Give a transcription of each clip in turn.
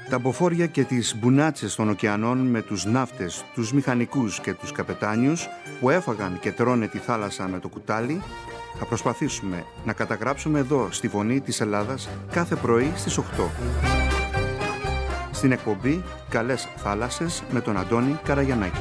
Τα μποφόρια και τις μπουνάτσες των ωκεανών με τους ναύτες, τους μηχανικούς και τους καπετάνιους που έφαγαν και τρώνε τη θάλασσα με το κουτάλι, θα προσπαθήσουμε να καταγράψουμε εδώ στη Φωνή της Ελλάδας κάθε πρωί στις 8. Στην εκπομπή «Καλές θάλασσες» με τον Αντώνη Καραγιαννάκη.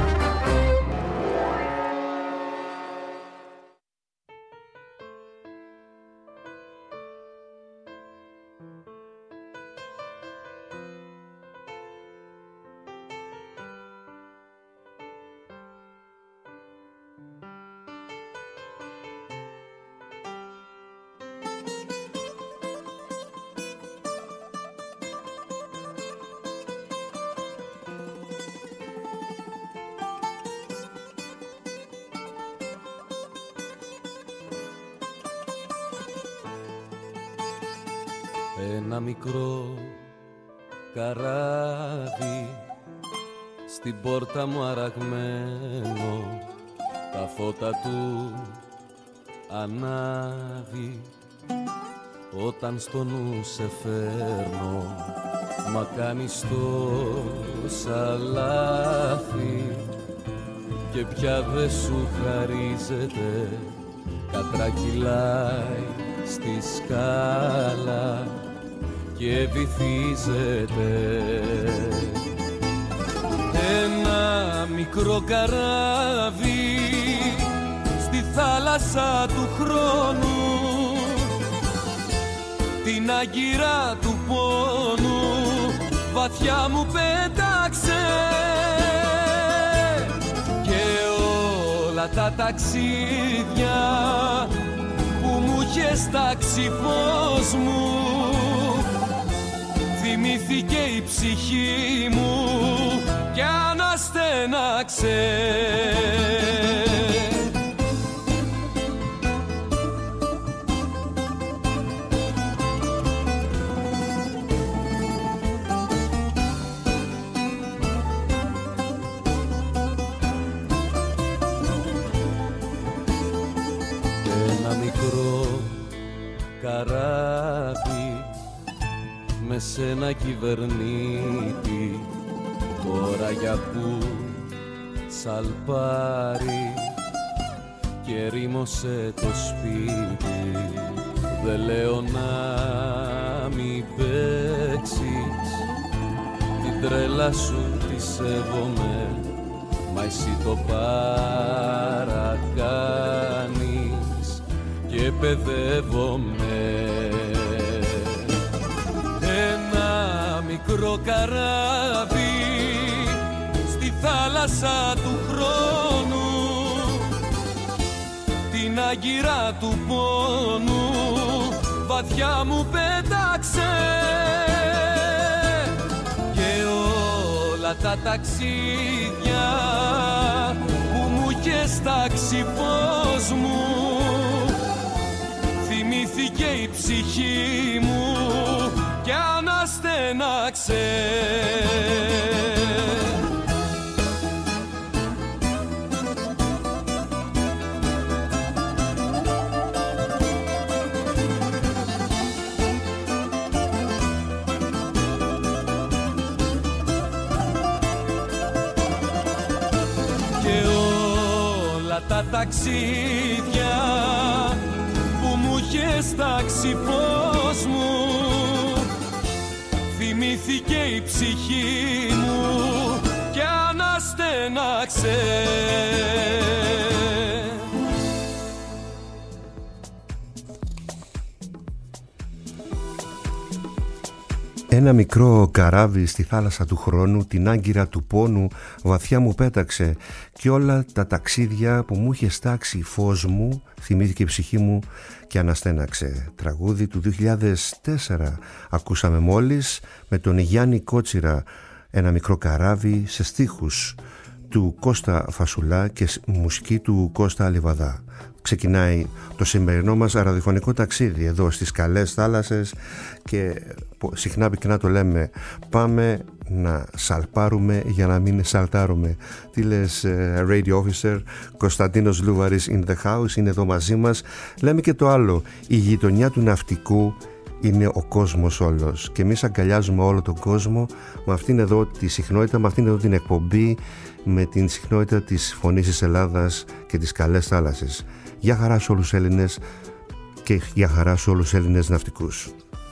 Ένα μικρό καράβι στην πόρτα μου αραγμένο, τα φώτα του ανάβει όταν στο νου σε φέρνω, μα κάνεις τόσα λάθη και πια δε σου χαρίζεται, κατρακυλάει στη σκάλα και βυθίζεται. Ένα μικρό καράβι στη θάλασσα του χρόνου, την άγκυρα του πόνου βαθιά μου πέταξε και όλα τα ταξίδια που μου είχες τάξει φως μου, θυμήθηκε η ψυχή μου κι αναστέναξε. Ένα μικρό καράβι με σένα κυβερνήτη, τώρα για που σαλπάρει και ρήμωσε το σπίτι. Δεν λέω να μην παίξεις, την τρέλα σου τη σέβομαι, μα εσύ το παρακάνεις και παιδεύομαι. Ένα μικρό καράβι στη θάλασσα του χρόνου, την άγκυρα του πόνου βαθιά μου πέταξε και όλα τα ταξίδια που μου είχες τάξει φως μου, θυμήθηκε η ψυχή μου κι αναστέναξε. Και όλα τα ταξίδια που μου είχες τάξει φως μου, θυμήθηκε η ψυχή μου κι αναστέναξε. Ένα μικρό καράβι στη θάλασσα του χρόνου, την άγκυρα του πόνου βαθιά μου πέταξε και όλα τα ταξίδια που μου είχε στάξει φως μου, θυμήθηκε η ψυχή μου και αναστέναξε. Τραγούδι του 2004 ακούσαμε μόλις με τον Γιάννη Κότσιρα, ένα μικρό καράβι, σε στίχους του Κώστα Φασουλά και μουσική του Κώστα Λιβαδά. Ξεκινάει το σημερινό μας ραδιοφωνικό ταξίδι εδώ στις καλές θάλασσες και συχνά πυκνά το λέμε, πάμε να σαλπάρουμε για να μην σαλτάρουμε. Τι λες, Radio Officer? Κωνσταντίνος Λούβαρης in the house, είναι εδώ μαζί μας. Λέμε και το άλλο, η γειτονιά του ναυτικού είναι ο κόσμος όλος και εμείς αγκαλιάζουμε όλο τον κόσμο με αυτήν εδώ τη συχνότητα, με αυτήν εδώ την εκπομπή, με την συχνότητα της Φωνής της Ελλάδας και της καλές θάλασσες. Γεια χαρά σε όλους τους Έλληνες και γεια χαρά σε όλους τους Έλληνες ναυτικούς.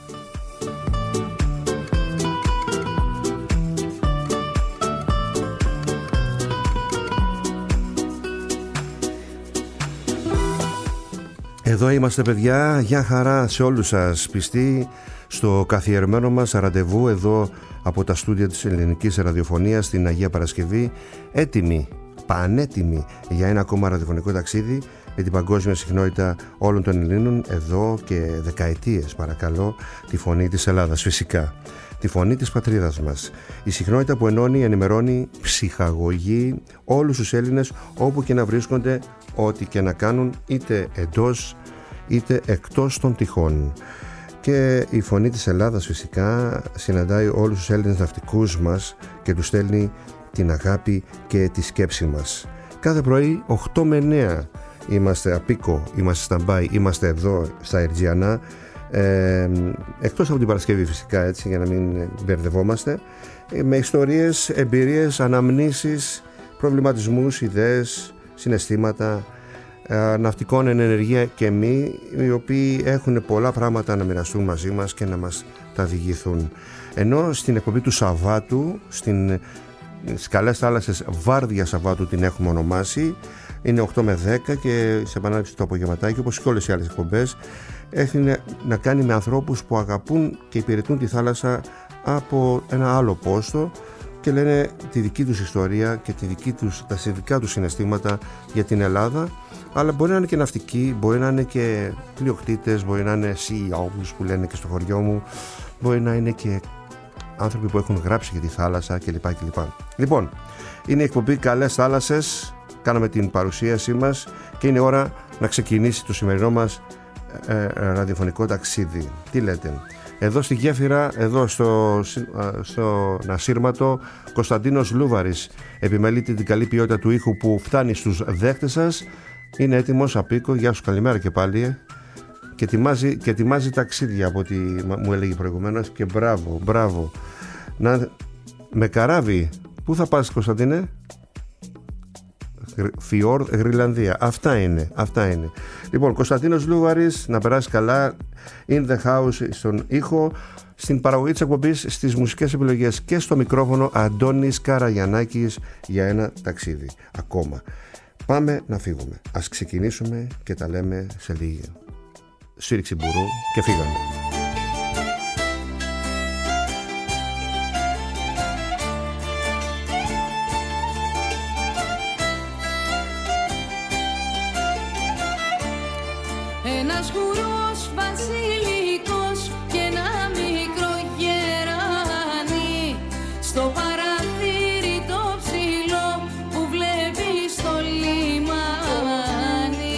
Εδώ είμαστε παιδιά, γεια χαρά σε όλους σας πιστοί στο καθιερωμένο μας ραντεβού εδώ από τα στούντια της Ελληνικής Ραδιοφωνίας στην Αγία Παρασκευή, έτοιμοι, πανέτοιμοι για ένα ακόμα ραδιοφωνικό ταξίδι με την παγκόσμια συχνότητα όλων των Ελλήνων εδώ και δεκαετίες, παρακαλώ, τη φωνή της Ελλάδας φυσικά, τη φωνή της πατρίδας μας, η συχνότητα που ενώνει, ενημερώνει, ψυχαγωγεί όλους τους Έλληνες όπου και να βρίσκονται, ό,τι και να κάνουν, είτε εντός είτε εκτός των τυχών. Και η φωνή της Ελλάδας φυσικά συναντάει όλους τους Έλληνες ναυτικούς μας και τους στέλνει την αγάπη και τη σκέψη μας. Κάθε πρωί 8 με 9 είμαστε απίκο, είμαστε stand-by, είμαστε εδώ στα Ερτζιανά, εκτός από την Παρασκευή φυσικά, έτσι, για να μην μπερδευόμαστε, με ιστορίες, εμπειρίες, αναμνήσεις, προβληματισμούς, ιδέες, συναισθήματα ναυτικών εν ενεργεία και μη, οι οποίοι έχουν πολλά πράγματα να μοιραστούν μαζί μας και να μας τα διηγηθούν. Ενώ στην εκπομπή του Σαββάτου, στις καλές θάλασσες βάρδια Σαββάτου την έχουμε ονομάσει, είναι 8 με 10 και σε επανάληψη το απογευματάκι, όπως και όλες οι άλλες εκπομπές, έχει να κάνει με ανθρώπους που αγαπούν και υπηρετούν τη θάλασσα από ένα άλλο πόστο και λένε τη δική τους ιστορία και τα δικά τους συναισθήματα για την Ελλάδα, αλλά μπορεί να είναι και ναυτικοί, μπορεί να είναι και πλειοκτήτες, μπορεί να είναι CEOs που λένε και στο χωριό μου, μπορεί να είναι και άνθρωποι που έχουν γράψει για τη θάλασσα κλπ. Λοιπόν, είναι η εκπομπή Καλές Θάλασσες, κάναμε την παρουσίασή μας και είναι ώρα να ξεκινήσει το σημερινό μας ραδιοφωνικό ταξίδι. Τι λέτε? Εδώ στη γέφυρα, εδώ στο Ασύρματο, Κωνσταντίνος Λούβαρης επιμελείται την καλή ποιότητα του ήχου που φτάνει στους δέχτες σας. Είναι έτοιμος απίκο, γεια σου, καλημέρα και πάλι, και ετοιμάζει ταξίδια από ό,τι μου έλεγε προηγουμένως, και μπράβο. Με καράβι, πού θα πας Κωνσταντίνε? Φιόρδ, Γρυλανδία. Αυτά είναι. Λοιπόν, Κωνσταντίνος Λούβαρης, να περάσει καλά, in the house, στον ήχο, στην παραγωγή της εκπομπής, στις μουσικές επιλογές και στο μικρόφωνο Αντώνης Καραγιαννάκης για ένα ταξίδι ακόμα. Πάμε να φύγουμε. Ας ξεκινήσουμε και τα λέμε σε λίγα. Σφύριξη μπουρού και φύγαμε. Ένας γουρός βασιλικός και ένα μικρό γεράνι στο παραθύρι το ψηλό που βλέπει στο λιμάνι.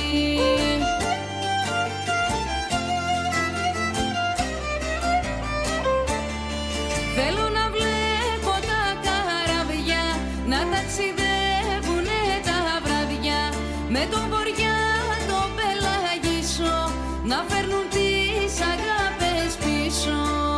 Θέλω να βλέπω τα καραβιά να ταξιδεύουνε τα βραδιά με τον βοριά το πελαγισό να φέρνουν τις αγάπες πίσω.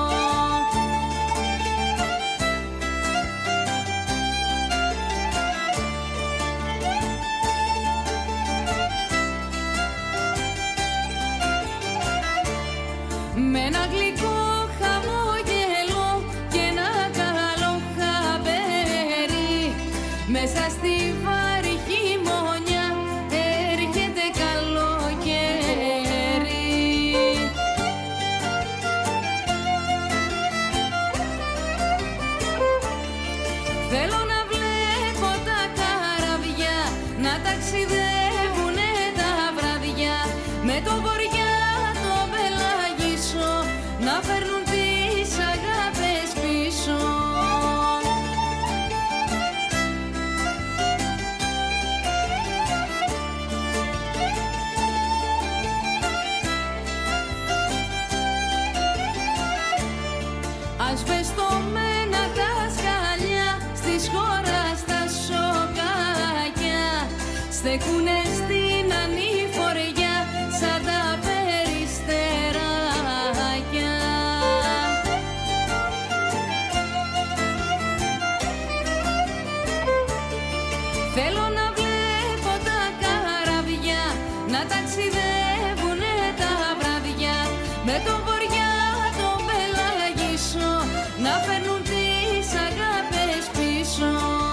Με ένα γλυκό χαμόγελο και ένα καλό χαμπέρι μέσα στη βάρη χειμώνια έρχεται καλοκαίρι. Θέλω να βλέπω τα καραβιά να ταξιδεύουνε τα βραδιά με το βοριά το πελαγισό να φέρνουν τις αγάπες πίσω. Ασβεστομένα τα σκαλιά στις χώρας τα σοκάκια στεκούνε στην ανηφοριά σαν τα περιστεράκια. με τον βοριά τον πελαγισό να φέρνουν τις αγάπες πίσω.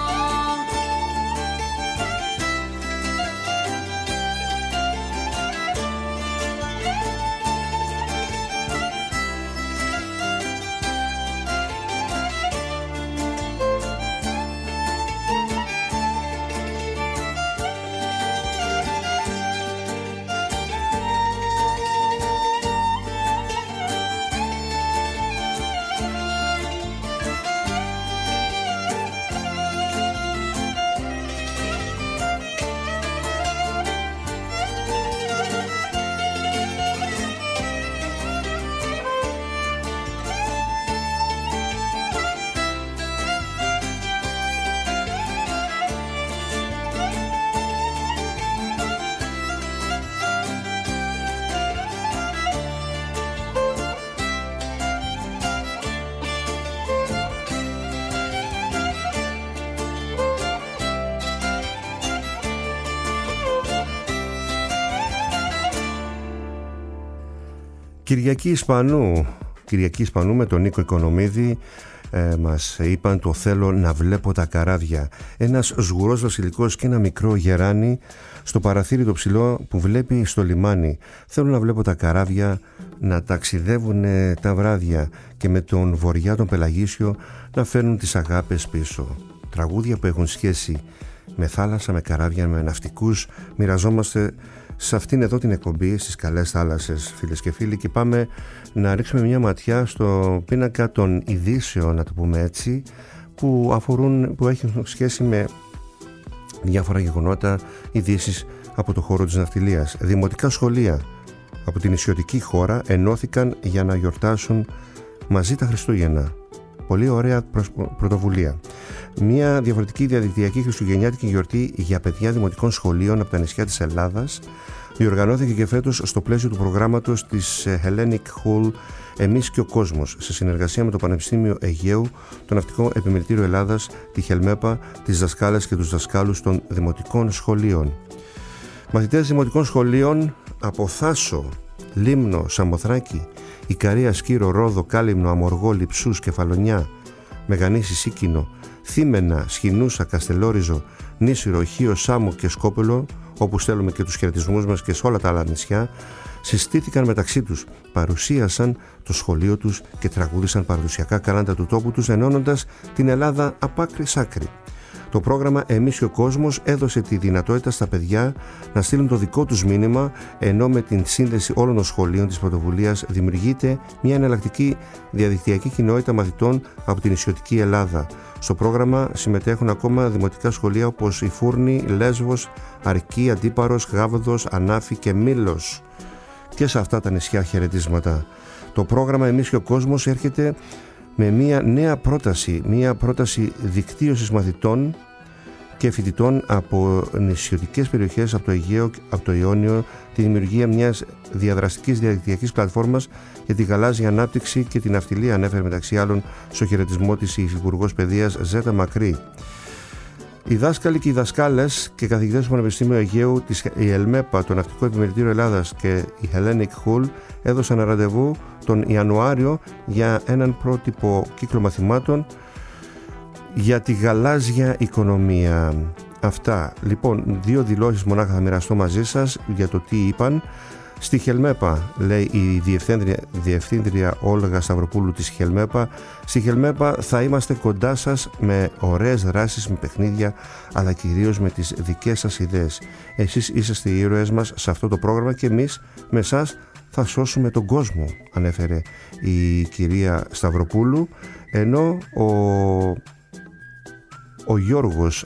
Κυριακή Ισπανού με τον Νίκο Οικονομίδη μας είπαν το θέλω να βλέπω τα καράβια. Ένας σγουρός βασιλικός και ένα μικρό γεράνι στο παραθύρι το ψηλό που βλέπει στο λιμάνι. Θέλω να βλέπω τα καράβια να ταξιδεύουν τα βράδια και με τον βοριά τον Πελαγίσιο να φέρνουν τις αγάπες πίσω. Τραγούδια που έχουν σχέση με θάλασσα, με καράβια, με ναυτικούς. Μοιραζόμαστε σε αυτήν εδώ την εκπομπή στις καλές θάλασσες, φίλες και φίλοι, και πάμε να ρίξουμε μια ματιά στο πίνακα των ειδήσεων, να το πούμε έτσι, που έχουν σχέση με διάφορα γεγονότα, ειδήσεις από το χώρο της ναυτιλίας. Δημοτικά σχολεία από την νησιωτική χώρα ενώθηκαν για να γιορτάσουν μαζί τα Χριστούγεννα. Πολύ ωραία πρωτοβουλία. Μια διαφορετική διαδικτυακή χριστουγεννιάτικη γιορτή για παιδιά δημοτικών σχολείων από τα νησιά της Ελλάδας διοργανώθηκε και φέτος στο πλαίσιο του προγράμματος της Hellenic Hall Εμείς και ο Κόσμος, σε συνεργασία με το Πανεπιστήμιο Αιγαίου, το Ναυτικό Επιμελητήριο Ελλάδας, τη Χελμέπα, τις δασκάλες και τους δασκάλους των δημοτικών σχολείων. Μαθητές δημοτικών σχολείων από Θάσο, Λίμνο, Σαμοθράκη, Ικαρία, Σκύρο, Ρόδο, Κάλυμνο, Αμοργό, Λειψούς, Κεφαλονιά, Μεγανήσι, Σίκινο, Θήμενα, Σχοινούσα, Καστελόριζο, Νήσιρο, Χίο, Σάμο και Σκόπελο, όπου στέλνουμε και τους χαιρετισμούς μας και σε όλα τα άλλα νησιά, συστήθηκαν μεταξύ τους, παρουσίασαν το σχολείο τους και τραγούδισαν παραδοσιακά καλάντα του τόπου τους, ενώνοντας την Ελλάδα από άκρη σ' άκρη. Το πρόγραμμα Εμείς και ο Κόσμος έδωσε τη δυνατότητα στα παιδιά να στείλουν το δικό τους μήνυμα, ενώ με την σύνδεση όλων των σχολείων της πρωτοβουλίας δημιουργείται μια εναλλακτική διαδικτυακή κοινότητα μαθητών από την νησιωτική Ελλάδα. Στο πρόγραμμα συμμετέχουν ακόμα δημοτικά σχολεία όπως η Φούρνη, Λέσβος, Αρκή, Αντίπαρος, Γάβδος, Ανάφη και Μήλος. Και σε αυτά τα νησιά χαιρετίσματα. Το πρόγραμμα Εμείς και ο Κόσμος έρχεται με μια νέα πρόταση δικτύωσης μαθητών και φοιτητών από νησιωτικές περιοχές, από το Αιγαίο, από το Ιόνιο, τη δημιουργία μιας διαδραστικής διαδικτυακής πλατφόρμας για τη γαλάζια ανάπτυξη και την ναυτιλία, ανέφερε μεταξύ άλλων στο χαιρετισμό της η Υφυπουργός Παιδείας Ζέτα Μακρύ. Οι δάσκαλοι και οι δασκάλες και καθηγητές του Πανεπιστήμιου Αιγαίου, η ΕΛΜΕΠΑ, το Ναυτικό Επιμελητήριο Ελλάδας και η Hellenic Hall έδωσαν ραντεβού τον Ιανουάριο για έναν πρότυπο κύκλο μαθημάτων για τη γαλάζια οικονομία. Αυτά. Λοιπόν, 2 δηλώσεις μονάχα θα μοιραστώ μαζί σας για το τι είπαν. Στη Χελμέπα, λέει η διευθύντρια Όλγα Σταυροπούλου της Χελμέπα, στη Χελμέπα θα είμαστε κοντά σας με ωραίες δράσεις, με παιχνίδια, αλλά κυρίως με τις δικές σας ιδέες. Εσείς είσαστε οι ήρωες μας σε αυτό το πρόγραμμα και εμείς με εσάς θα σώσουμε τον κόσμο, ανέφερε η κυρία Σταυροπούλου, ενώ ο Γιώργος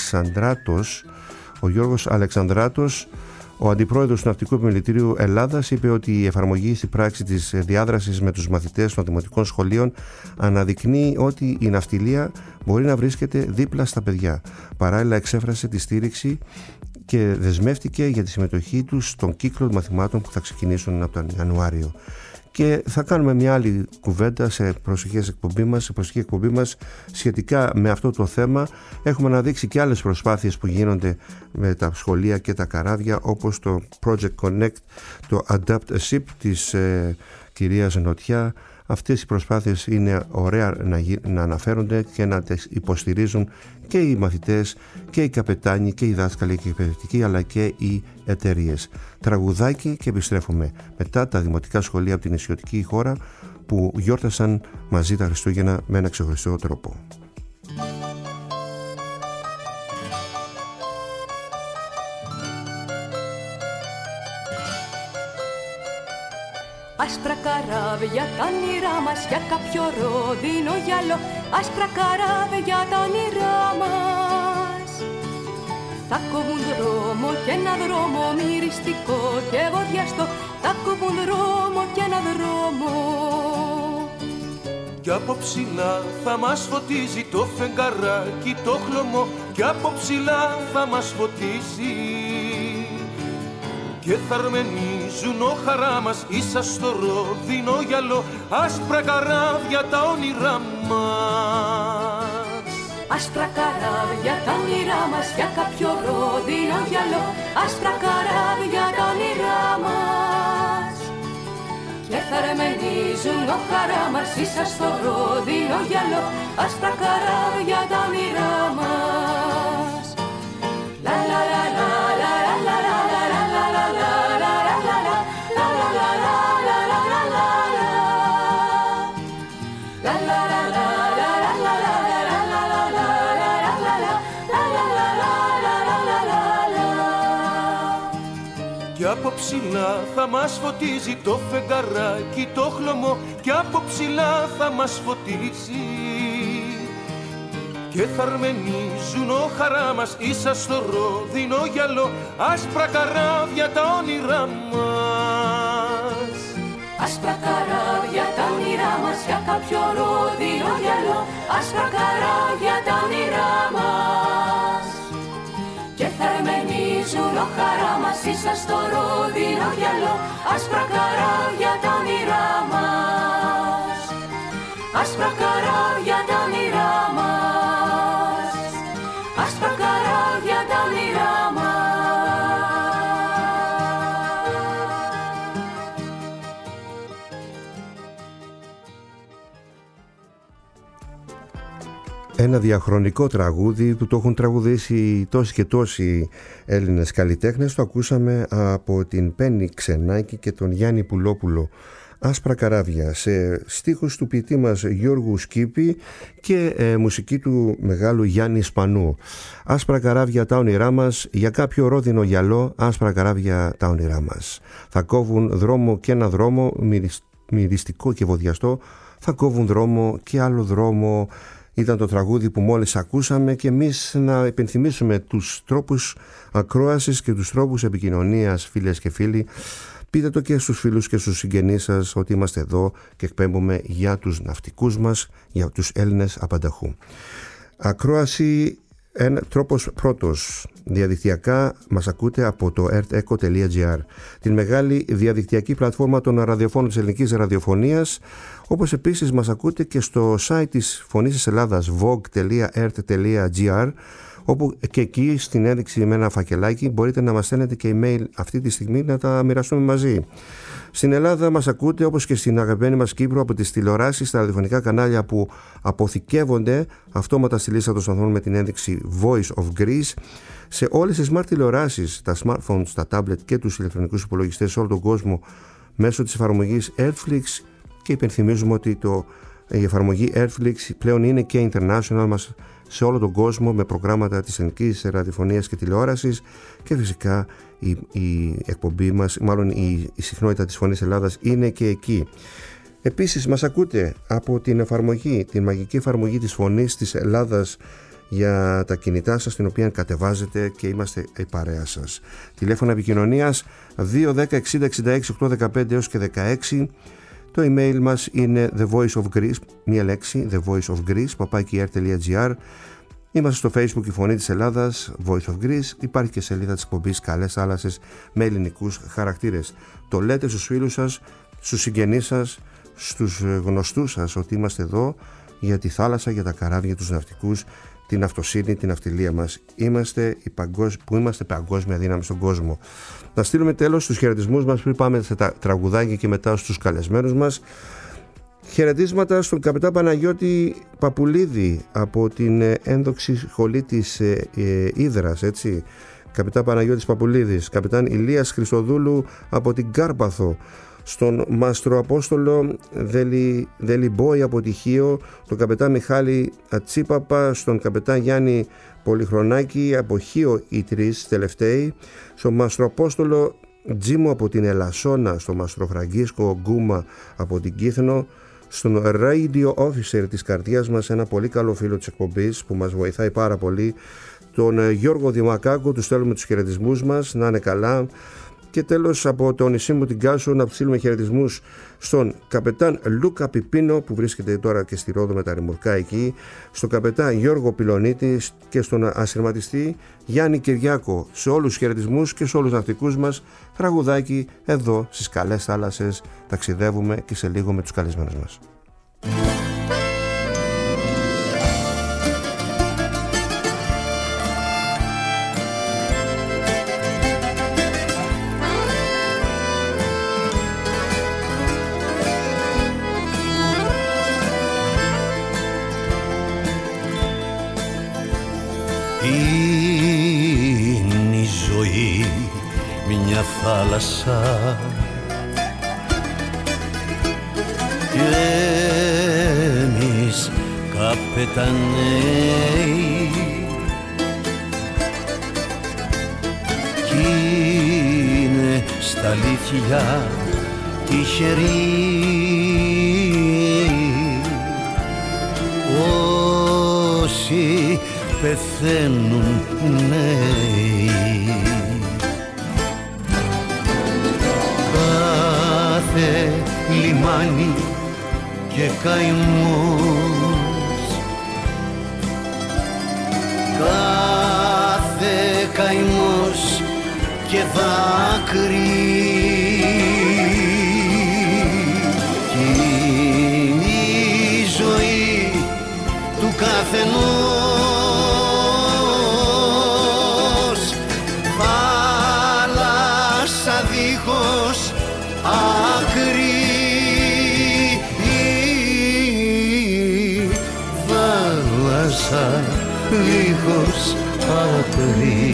Αλεξανδράτος, ο αντιπρόεδρος του Ναυτικού Επιμελητηρίου Ελλάδας, είπε ότι η εφαρμογή στη πράξη της διάδρασης με τους μαθητές των δημοτικών σχολείων αναδεικνύει ότι η ναυτιλία μπορεί να βρίσκεται δίπλα στα παιδιά. Παράλληλα εξέφρασε τη στήριξη και δεσμεύτηκε για τη συμμετοχή τους στον κύκλο μαθημάτων που θα ξεκινήσουν από τον Ιανουάριο. και θα κάνουμε μια άλλη κουβέντα σε προσεχή εκπομπή μας σχετικά με αυτό το θέμα. Έχουμε αναδείξει και άλλες προσπάθειες που γίνονται με τα σχολεία και τα καράβια, όπως το Project Connect, το Adapt a Ship της κυρίας Νοτιά. Αυτές οι προσπάθειες είναι ωραία να αναφέρονται και να τις υποστηρίζουν και οι μαθητές και οι καπετάνοι και οι δάσκαλοι και οι εκπαιδευτικοί, αλλά και οι εταιρείες. Τραγουδάκι και επιστρέφουμε μετά τα δημοτικά σχολεία από την νησιωτική χώρα που γιόρτασαν μαζί τα Χριστούγεννα με ένα ξεχωριστό τρόπο. Άσπρα καράβια τα όνειρά μας για κάποιο ρόδινο γυαλό. Άσπρα καράβια τα όνειρά μας θα κόβουν δρόμο και ένα δρόμο μυριστικό και βοδιαστό. Θα κόβουν δρόμο και ένα δρόμο. Κι από ψηλά θα μας φωτίζει το φεγγαράκι το χλωμό. Κι από ψηλά θα μας φωτίζει και θα αρμενίζουν ο χαρά μας ίσα στο ρόδινο γυαλό. Άσπρα καράβια τα όνειρά μας. Άσπρα καράβια τα όνειρά μας για κάποιο ρόδινο γυαλό. Άσπρα καράβια τα όνειρά μας και θα αρμενίζουν ο χαρά μας ίσα στο ρόδινο γυαλό. Άσπρα καράβια τα όνειρά μας. Λα λα λα λα λα λα λα. Κι από ψηλά θα μας φωτίζει το φεγγαράκι το χλωμό. Κι από ψηλά θα μας φωτίζει και θα αρμενίζουν ο χαρά μας ίσα στο ρόδινο γυαλό. Άσπρα καράβια τα όνειρά μας. Άσπρα καράβια τα όνειρά μας για κάποιο ρόδινο γυαλό. Άσπρα καράβια τα όνειρά μας και θα αρμενίζουν ο χαρά μας ίσα στο ρόδινο γυαλό. Άσπρα καράβια τα όνειρά μας. Άσπρα καράβια τα όνειρά μας. Άσπρα καράβια τα όνειρά μας. Ένα διαχρονικό τραγούδι που το έχουν τραγουδήσει τόσοι και τόσοι Έλληνες καλλιτέχνες. Το ακούσαμε από την Πέννη Ξενάκη και τον Γιάννη Πουλόπουλο. Άσπρα καράβια, σε στίχους του ποιητή μας Γιώργου Σκύπη και μουσική του μεγάλου Γιάννη Σπανού. Άσπρα καράβια τα όνειρά μας για κάποιο ρόδινο γυαλό. Άσπρα καράβια τα όνειρά μας θα κόβουν δρόμο και ένα δρόμο μυριστικό και βοδιαστό. Θα κόβουν δρόμο και άλλο δρόμο. Ήταν το τραγούδι που μόλις ακούσαμε και εμείς να υπενθυμίσουμε τους τρόπους ακρόασης και τους τρόπους επικοινωνίας, φίλες και φίλοι. Πείτε το και στους φίλους και στους συγγενείς σας ότι είμαστε εδώ και εκπέμπουμε για τους ναυτικούς μας, για τους Έλληνες απανταχού. Ακρόαση, τρόπος πρώτος. Διαδικτυακά μας ακούτε από το erteco.gr, την μεγάλη διαδικτυακή πλατφόρμα των ραδιοφώνων της ελληνικής ραδιοφωνίας, όπως επίσης μας ακούτε και στο site της Φωνής της Ελλάδας vogue.ert.gr, όπου και εκεί στην ένδειξη με ένα φακελάκι μπορείτε να μας στέλνετε και email αυτή τη στιγμή να τα μοιραστούμε μαζί. Στην Ελλάδα μας ακούτε, όπως και στην αγαπημένη μας Κύπρο, από τις τηλεοράσεις, στα ραδιοφωνικά κανάλια που αποθηκεύονται αυτόματα στη λίστα των σταθμών με την ένδειξη Voice of Greece, σε όλες τις smart τηλεοράσεις, τα smartphones, τα tablet και τους ηλεκτρονικούς υπολογιστές σε όλο τον κόσμο μέσω της εφαρμογής Airflix, και υπενθυμίζουμε ότι η εφαρμογή Airflix πλέον είναι και international μας σε όλο τον κόσμο, με προγράμματα της ελληνικής ραδιοφωνίας και τηλεόρασης, και φυσικά η εκπομπή μας, μάλλον η συχνότητα της Φωνής Ελλάδας είναι και εκεί. Επίσης μας ακούτε από την εφαρμογή, την μαγική εφαρμογή της Φωνής της Ελλάδας για τα κινητά σας, την οποία κατεβάζετε και είμαστε η παρέα σας. Τηλέφωνα επικοινωνίας 210 60 66 815 έως και 16. Το email μας είναι The Voice of Greece, μία λέξη, The Voice of Greece, @air.gr. Είμαστε στο Facebook η Φωνή της Ελλάδας, Voice of Greece. Υπάρχει και σελίδα της εκπομπής Καλές Θάλασσες με ελληνικούς χαρακτήρες. Το λέτε στους φίλους σας στους συγγενείς σας, στους γνωστούς σας ότι είμαστε εδώ για τη θάλασσα, για τα καράβια, τους ναυτικούς, την αυτοσύνη, την ναυτιλία μας. Είμαστε παγκόσμια δύναμη στον κόσμο. Να στείλουμε τέλος στους χαιρετισμούς μας πριν πάμε σε τα τραγουδάκια και μετά στους καλεσμένους μας. Χαιρετίσματα στον καπετάν Παναγιώτη Παπουλίδη από την ένδοξη σχολή της Ύδρας, έτσι. Καπετάν Παναγιώτης Παπουλίδης, καπετάν Ηλίας Χριστοδούλου από την Κάρπαθο, στον Μάστρο Απόστολο Δελιμπόη από Τυχείο, τον καπετάν Μιχάλη Ατσίπαπα, στον καπετάν Γιάννη Πολυχρονάκη από Χίο οι τρεις τελευταίοι, στον Μάστρο Απόστολο Τζίμου από την Ελασσόνα, στον Μάστρο Φραγκίσκο Γκούμα από την Κύθνο, στον Radio Officer της καρδιάς μας, ένα πολύ καλό φίλο της εκπομπής που μας βοηθάει πάρα πολύ, τον Γιώργο Δημακάκο, του στέλνουμε τους χαιρετισμούς μας, να είναι καλά. Και τέλος από το νησί μου την Κάσο να στείλουμε χαιρετισμούς στον καπετάν Λούκα Πιπίνο που βρίσκεται τώρα και στη Ρόδο με τα ρημουρκά εκεί, στον καπετάν Γιώργο Πιλονίτη και στον ασυρματιστή Γιάννη Κυριάκο. Σε όλους τους χαιρετισμούς και σε όλους τους ναυτικούς μας, τραγουδάκι εδώ στις καλές θάλασσες ταξιδεύουμε και σε λίγο με τους καλεσμένους μας. Είναι η ζωή μια θάλασσα και εμείς καπεταναίοι κι είναι στα αλήθεια τυχεροί όσοι πεθαίνουν νέοι. Κάθε λιμάνι και καημός, κάθε καημός και δάκρυ κι είναι η ζωή του καθενός. Δίχως άκρη.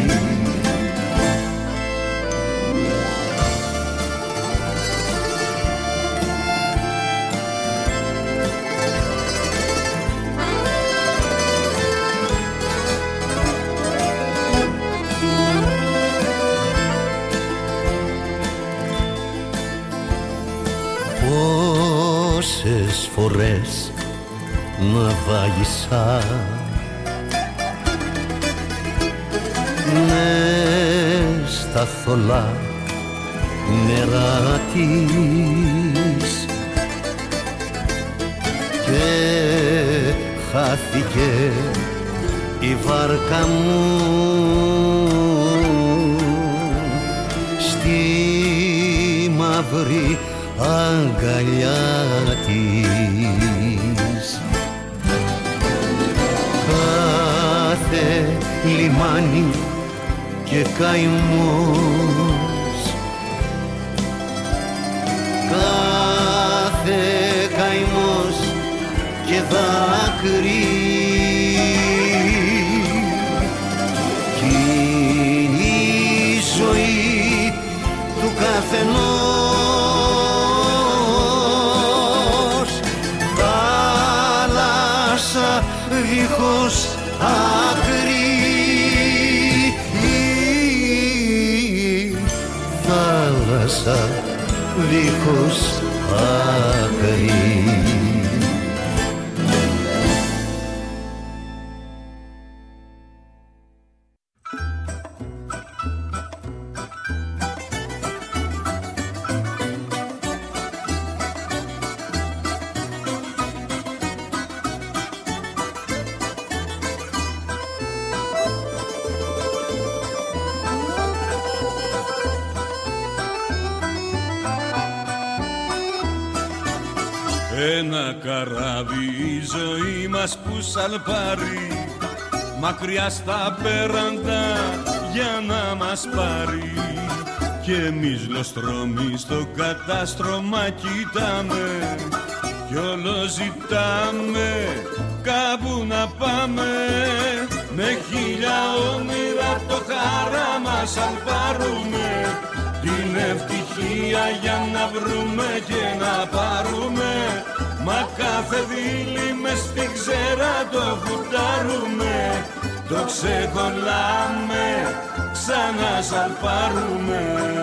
Πόσες φορές να βάγισα μες στα θολά νερά της και χάθηκε η βάρκα μου στη μαύρη αγκαλιά της. Κάθε λιμάνι και καημός, κάθε καημός και δάκρυ κι είναι η ζωή του καθενός. Θάλασσα δίχως άκρη, θάλασσα δίχως άκρη. Ένα καράβι η ζωή μας που σαλπάρει μακριά στα πέραντα για να μας πάρει. Κι εμείς λοστρόμοι στο κατάστρωμα κοιτάμε κι όλο ζητάμε κάπου να πάμε. Με χίλια όνειρα το χαράμα σαλπάρουμε, την ευτυχία για να βρούμε και να πάρουμε. Μα κάθε δίλη μες στην ξέρα το φουτάρουμε, το ξεκολλάμε, ξανά σαλπάρουμε.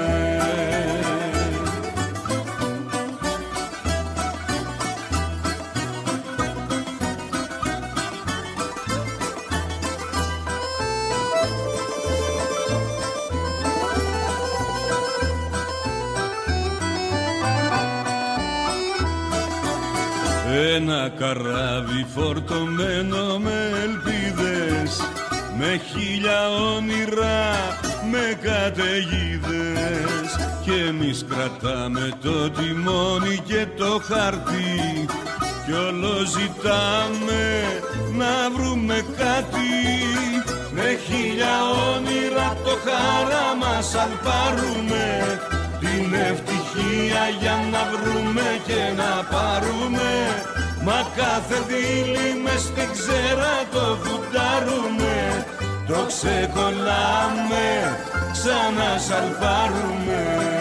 Ένα καράβι φορτωμένο με ελπίδες, με χίλια όνειρα, με καταιγίδες. Κι εμείς κρατάμε το τιμόνι και το χαρτί κι όλο ζητάμε να βρούμε κάτι. Με χίλια όνειρα το χαράμα σαλπάρουμε, την ευτυχία για να βρούμε και να πάρουμε. Μα κάθε δίλη μες στην ξέρα το φουτάρουμε, το ξεκολλάμε, ξανά σαλπάρουμε.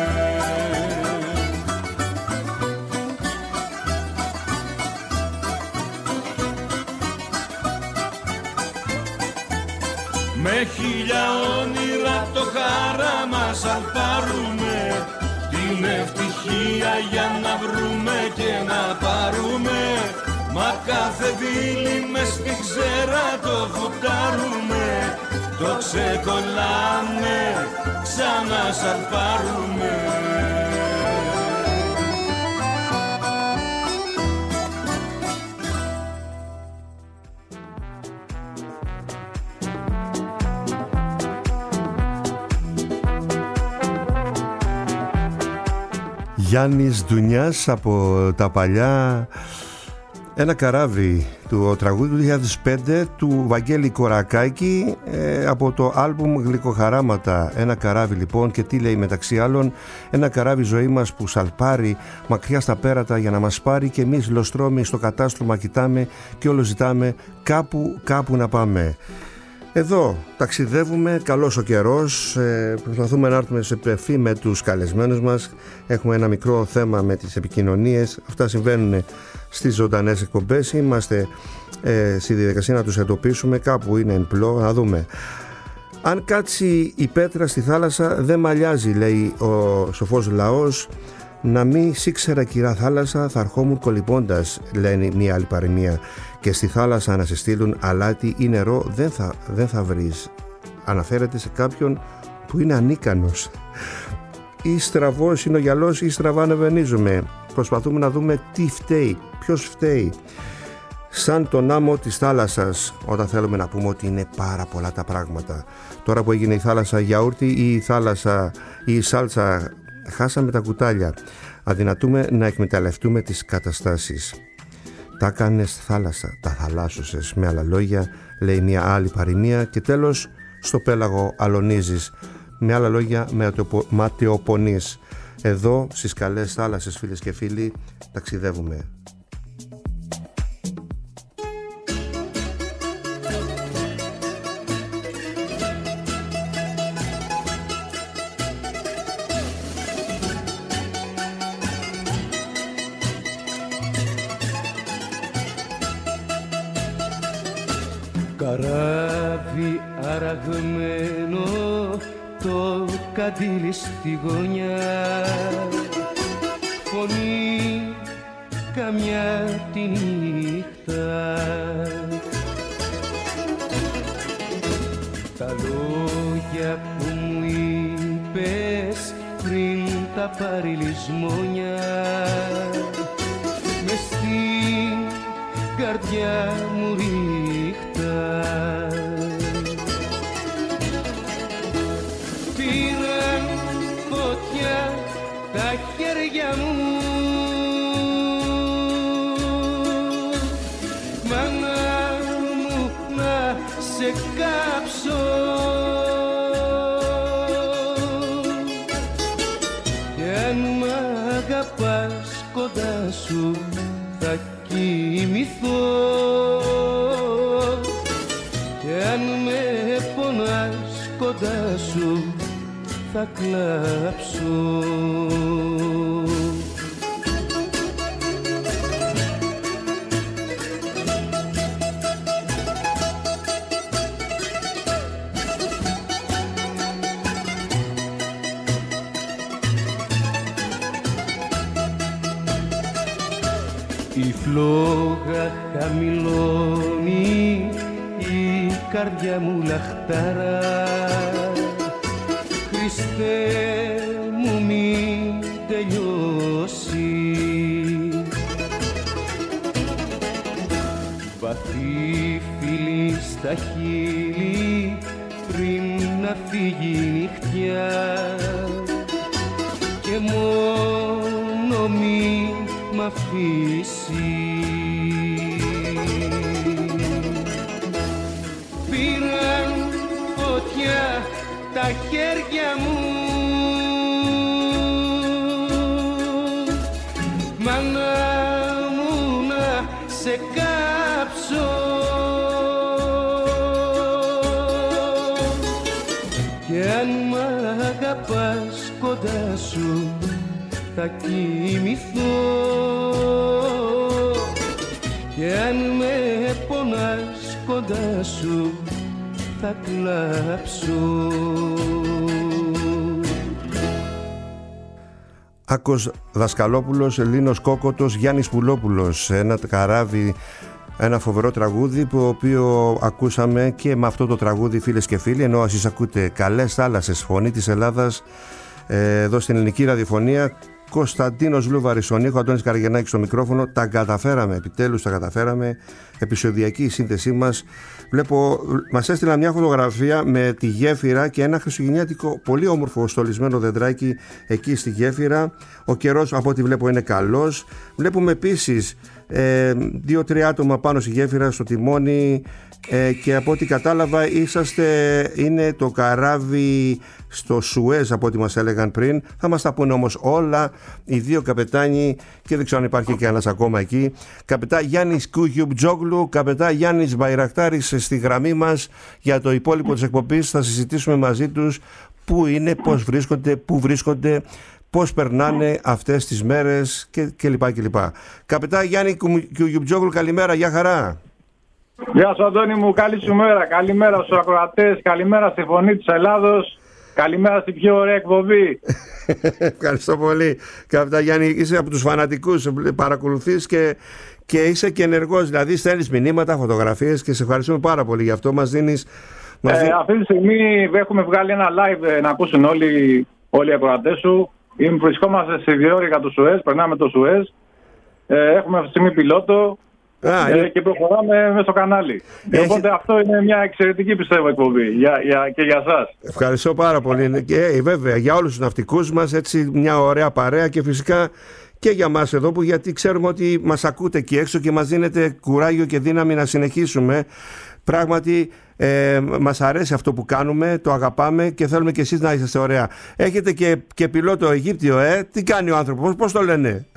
Με χίλια όνειρα το χαράμα σαλπάρουμε, την ευτυχία για να βρούμε και να πάρουμε. Μα κάθε δίλη μες στην ξέρα το φουτάρουμε, το ξεκολλάμε, ξανά σαλπάρουμε. Γιάννης Ντουνιάς από τα παλιά. Ένα καράβι, το τραγούδι του 2005 του Βαγγέλη Κορακάκη, από το άλμπουμ Γλυκοχαράματα. Ένα καράβι λοιπόν, και τι λέει μεταξύ άλλων? Ένα καράβι ζωή μας που σαλπάρει μακριά στα πέρατα για να μας πάρει, και εμείς λοστρόμοι στο κατάστρωμα κοιτάμε και όλο ζητάμε κάπου να πάμε. Εδώ ταξιδεύουμε, καλός ο καιρός, προσπαθούμε να έρθουμε σε επαφή με τους καλεσμένους μας. Έχουμε ένα μικρό θέμα με τις επικοινωνίες, αυτά συμβαίνουν στις ζωντανές εκπομπές. Είμαστε στη διαδικασία να τους εντοπίσουμε, κάπου είναι εν πλώ, να δούμε. Αν κάτσει η πέτρα στη θάλασσα δεν μαλλιάζει, λέει ο σοφός λαός. Να μη σύξερα κυρά θάλασσα, θα ερχόμουν κολυμπώντας, λένε μια άλλη παροιμία. Και στη θάλασσα να σε στείλουν αλάτι ή νερό δεν θα βρεις. Αναφέρεται σε κάποιον που είναι ανίκανος. Ή στραβός είναι ο γυαλός ή στραβά ανεβενίζουμε. Προσπαθούμε να δούμε τι φταίει, ποιος φταίει. Σαν τον άμμο της θάλασσας, όταν θέλουμε να πούμε ότι είναι πάρα πολλά τα πράγματα. Τώρα που έγινε η θάλασσα γιαούρτι ή η θάλασσα ή η σάλτσα, χάσαμε τα κουτάλια. Αδυνατούμε να εκμεταλλευτούμε τις καταστάσεις. Τα κάνες θάλασσα, τα θαλάσσωσες. Με άλλα λόγια, λέει μια άλλη παροιμία. Και τέλος, στο πέλαγο αλωνίζεις. Με άλλα λόγια, ματαιοπονείς. Εδώ στις καλές θάλασσες, φίλες και φίλοι, ταξιδεύουμε. Καράβι αραγμένο, το καντήλι στη γωνιά, φωνή καμιά τη νύχτα. Τα λόγια που μου είπες πριν τα πάρει λησμόνια, μες στην καρδιά μου ρίχτα. Πήραν φωτιά τα χέρια μου κάψω κι αν μ' αγαπάς κοντά σου θα κοιμηθώ κι αν με πονάς κοντά σου θα κλάψω. Η φλόγα χαμηλώνει, η καρδιά μου λαχταρά. Χριστέ μου μην τελειώσει. Βαθύ φιλί στα χείλη πριν να φύγει η νυχτιά και μόνο μη μ' αφήσει. Πήραν φωτιά τα χέρια μου, μάνα μου να σε κάψω κι αν μ' αγαπάς κοντά σου θα κοιμηθώ κι αν με πονάς κοντά σου θα κλάψω. Άκος Δασκαλόπουλος, Ελλήνος Κόκοτος, Γιάννης Πουλόπουλος. Ένα καράβι, ένα φοβερό τραγούδι που οποίο ακούσαμε και με αυτό το τραγούδι, φίλες και φίλοι, ενώ εσείς ακούτε Καλές Θάλασσες, φωνή της Ελλάδας, εδώ στην ελληνική ραδιοφωνία. Κωνσταντίνος Λούβαρης στον ήχο, Αντώνης Καραγεννάκης στο μικρόφωνο. Τα καταφέραμε, επιτέλους τα καταφέραμε. Επεισοδιακή η σύνθεσή μας. Βλέπω, μας έστειλαν μια φωτογραφία με τη γέφυρα και ένα χριστουγεννιάτικο πολύ όμορφο στολισμένο δεντράκι εκεί στη γέφυρα. Ο καιρός από ό,τι βλέπω είναι καλός. Βλέπουμε επίσης 2-3 άτομα πάνω στη γέφυρα στο τιμόνι και από ό,τι κατάλαβα είναι το καράβι στο Σουέζ από ό,τι μας έλεγαν πριν. Θα μας τα πούνε όμως όλα οι δύο καπετάνοι και δεν ξέρω αν υπάρχει και ένας ακόμα εκεί. Καπετά Γιάννης Κουγιουπτζόγλου, καπετά Γιάννης Μπαϊρακτάρης στη γραμμή μας για το υπόλοιπο της εκπομπής. Θα συζητήσουμε μαζί τους πού είναι, πώς βρίσκονται, πού βρίσκονται, πώς περνάνε αυτές τις μέρες κλπ. Καπετά Γιάννη Κουγιουπτζόγλου, καλημέρα, γεια χαρά. Γεια σου Αντώνη μου, καλή σου μέρα. Καλημέρα στους ακροατές, καλημέρα στη φωνή της Ελλάδος, καλημέρα στην πιο ωραία εκπομπή. Ευχαριστώ πολύ. Καπετά Γιάννη, είσαι από τους φανατικούς, παρακολουθείς και είσαι και ενεργός, δηλαδή στέλνεις μηνύματα, φωτογραφίες και σε ευχαριστούμε πάρα πολύ γι' αυτό. Μας δίνεις... Αυτή τη στιγμή έχουμε βγάλει ένα live να ακούσουν όλοι οι ακροατές σου. Βρισκόμαστε στη διόρυγα του Σουέζ, περνάμε το Σουέζ. Έχουμε αυτή τη στιγμή πιλότο. Και προχωράμε μέσα στο κανάλι. Οπότε αυτό είναι μια εξαιρετική, πιστεύω, εκπομπή και για σας. Ευχαριστώ πάρα πολύ. Και βέβαια για όλους τους ναυτικούς μας, έτσι μια ωραία παρέα και φυσικά και για μας εδώ, που γιατί ξέρουμε ότι μας ακούτε εκεί έξω και μας δίνετε κουράγιο και δύναμη να συνεχίσουμε. Πράγματι μας αρέσει αυτό που κάνουμε, το αγαπάμε και θέλουμε και εσείς να είσαστε ωραία. Έχετε και πιλότο Αιγύπτιο, τι κάνει ο άνθρωπος, πώς το λένε?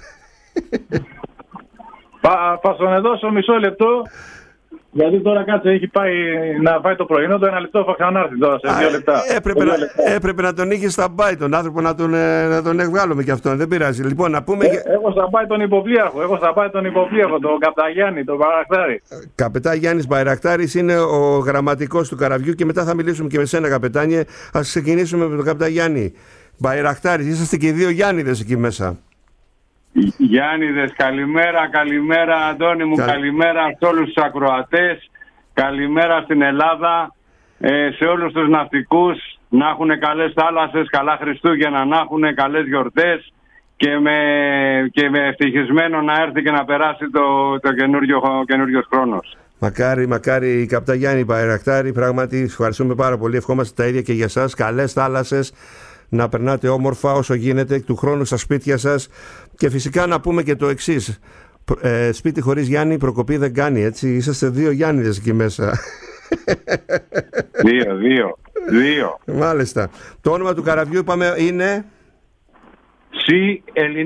Θα τον δώσω μισό λεπτό, γιατί τώρα κάτσε, έχει πάει να φάει το πρωινό, το ένα λεπτό θα ξανάρθει τώρα σε 2 λεπτά. Έπρεπε να τον είχε στα μπάι τον άνθρωπο, να τον βγάλουμε και αυτόν, δεν πειράζει. Λοιπόν, να πούμε... Έχω στα μπάι τον υποπλήρχο, τον Καπετά Γιάννη, τον Μπαϊρακτάρη. Καπετά Γιάννης Μπαϊρακτάρης είναι ο γραμματικός του καραβιού και μετά θα μιλήσουμε και με σένα, καπετάνιε. Ας ξεκινήσουμε με τον Καπετά Γιάννη Μπαϊρακτάρης. Είσαστε και 2 Γιάννηδες εκεί μέσα. Γιάννηδες, καλημέρα Αντώνη μου, καλημέρα σε όλους τους ακροατές, καλημέρα στην Ελλάδα, σε όλους τους ναυτικούς, να έχουν καλές θάλασσες, καλά Χριστούγεννα, να έχουν καλές γιορτές και με ευτυχισμένο να έρθει και να περάσει το καινούριος χρόνος. Μακάρι Καπετά Γιάννη Μπαϊρακτάρη, πράγματι ευχαριστούμε πάρα πολύ, ευχόμαστε τα ίδια και για σας, καλές θάλασσες, να περνάτε όμορφα όσο γίνεται του χρόνου στα σπίτια σας και φυσικά να πούμε και το εξής, σπίτι χωρίς Γιάννη προκοπή δεν κάνει, έτσι, είσαστε 2 Γιάννηδες εκεί μέσα. Δύο. Μάλιστα. Το όνομα του καραβιού είπαμε είναι... Σι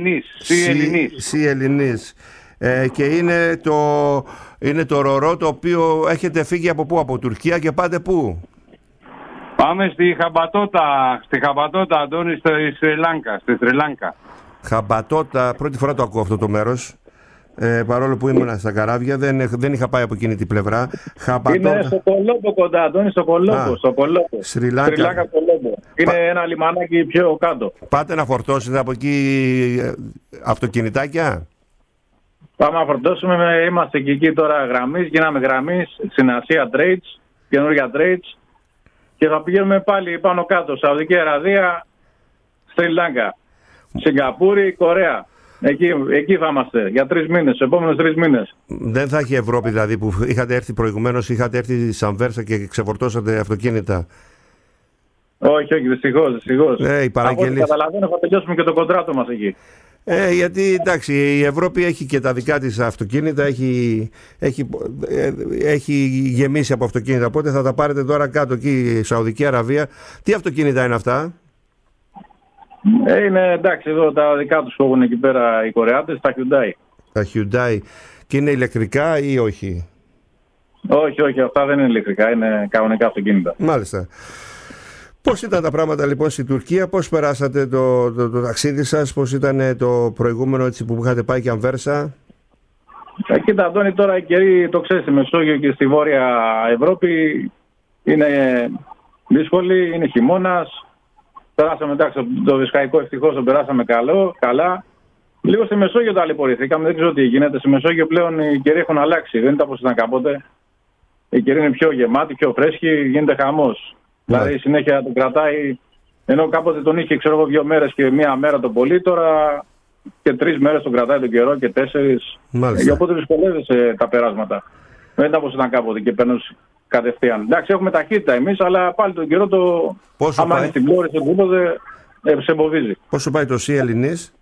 Ελληνής. Και είναι το ρορό το οποίο έχετε φύγει από πού? Από Τουρκία και πάτε πού? Πάμε στη Χαμπατότα, Αντώνη, στη Σρι Λάνκα. Χαμπατότα, πρώτη φορά το ακούω αυτό το μέρος. Παρόλο που ήμουν στα καράβια, δεν είχα πάει από εκείνη την πλευρά. Είναι στο Κολόμπο κοντά, Αντώνη, στο Κολόμπο. Σρι Λάνκα, Κολόμπο. Είναι ένα λιμανάκι πιο κάτω. Πάτε να φορτώσετε από εκεί αυτοκινητάκια? Πάμε να φορτώσουμε, είμαστε και εκεί τώρα γραμμής, γίναμε γραμμής στην Ασία Trades, καινούργια Trades, και θα πηγαίνουμε πάλι πάνω κάτω, Σαουδική Αραβία, Σρι Λάνκα, Σιγκαπούρη, Κορέα. Εκεί θα είμαστε για 3 μήνες, στους επόμενους 3 μήνες. Δεν θα έχει Ευρώπη δηλαδή που είχατε έρθει προηγουμένως, είχατε έρθει σαν Βέρσα και ξεφορτώσατε αυτοκίνητα? Όχι, δυστυχώς. Οι παραγγελίες. Από ό,τι καταλαβαίνω θα τελειώσουμε και το κοντράτο μας εκεί. Γιατί εντάξει, η Ευρώπη έχει και τα δικά της αυτοκίνητα, έχει γεμίσει από αυτοκίνητα, οπότε θα τα πάρετε τώρα κάτω εκεί, η Σαουδική Αραβία. Τι αυτοκίνητα είναι αυτά? Είναι εντάξει, εδώ τα δικά τους που έχουν εκεί πέρα οι Κορεάτες, τα Hyundai. Τα Hyundai. Και είναι ηλεκτρικά ή όχι? Όχι, αυτά δεν είναι ηλεκτρικά, είναι κανονικά αυτοκίνητα. Μάλιστα. Πώς ήταν τα πράγματα λοιπόν στη Τουρκία, πώς περάσατε το ταξίδι σας, πώς ήταν το προηγούμενο έτσι, που είχατε πάει και Ανβέρσα? Κοίτα Αντώνη, τώρα οι καιροί, το ξέρεις, στη Μεσόγειο και στη Βόρεια Ευρώπη είναι δύσκολοι, είναι χειμώνας. Περάσαμε, εντάξει, το Βυσκαϊκό ευτυχώς το περάσαμε καλά. Λίγο στη Μεσόγειο ταλαιπωρηθήκαμε, δεν ξέρω τι γίνεται. Στη Μεσόγειο πλέον οι καιροί έχουν αλλάξει, δεν ήταν όπως ήταν κάποτε. Οι καιροί είναι πιο γεμάτοι, πιο φρέσκοι, γίνεται χαμός. Δηλαδή συνέχεια τον κρατάει, ενώ κάποτε τον είχε 2 μέρες και 1 μέρα το πολύ, τώρα και 3 μέρες τον κρατάει τον καιρό και 4. Οπότε δυσκολεύεσαι τα περάσματα. Δεν ήταν όπως ήταν κάποτε και παίρνεις κατευθείαν. Εντάξει, έχουμε ταχύτητα εμείς, αλλά πάλι τον καιρό το. Άμα είναι στην πλώρη, οπουδήποτε σε εμποδίζει. Πόσο πάει το Σι Ελληνής?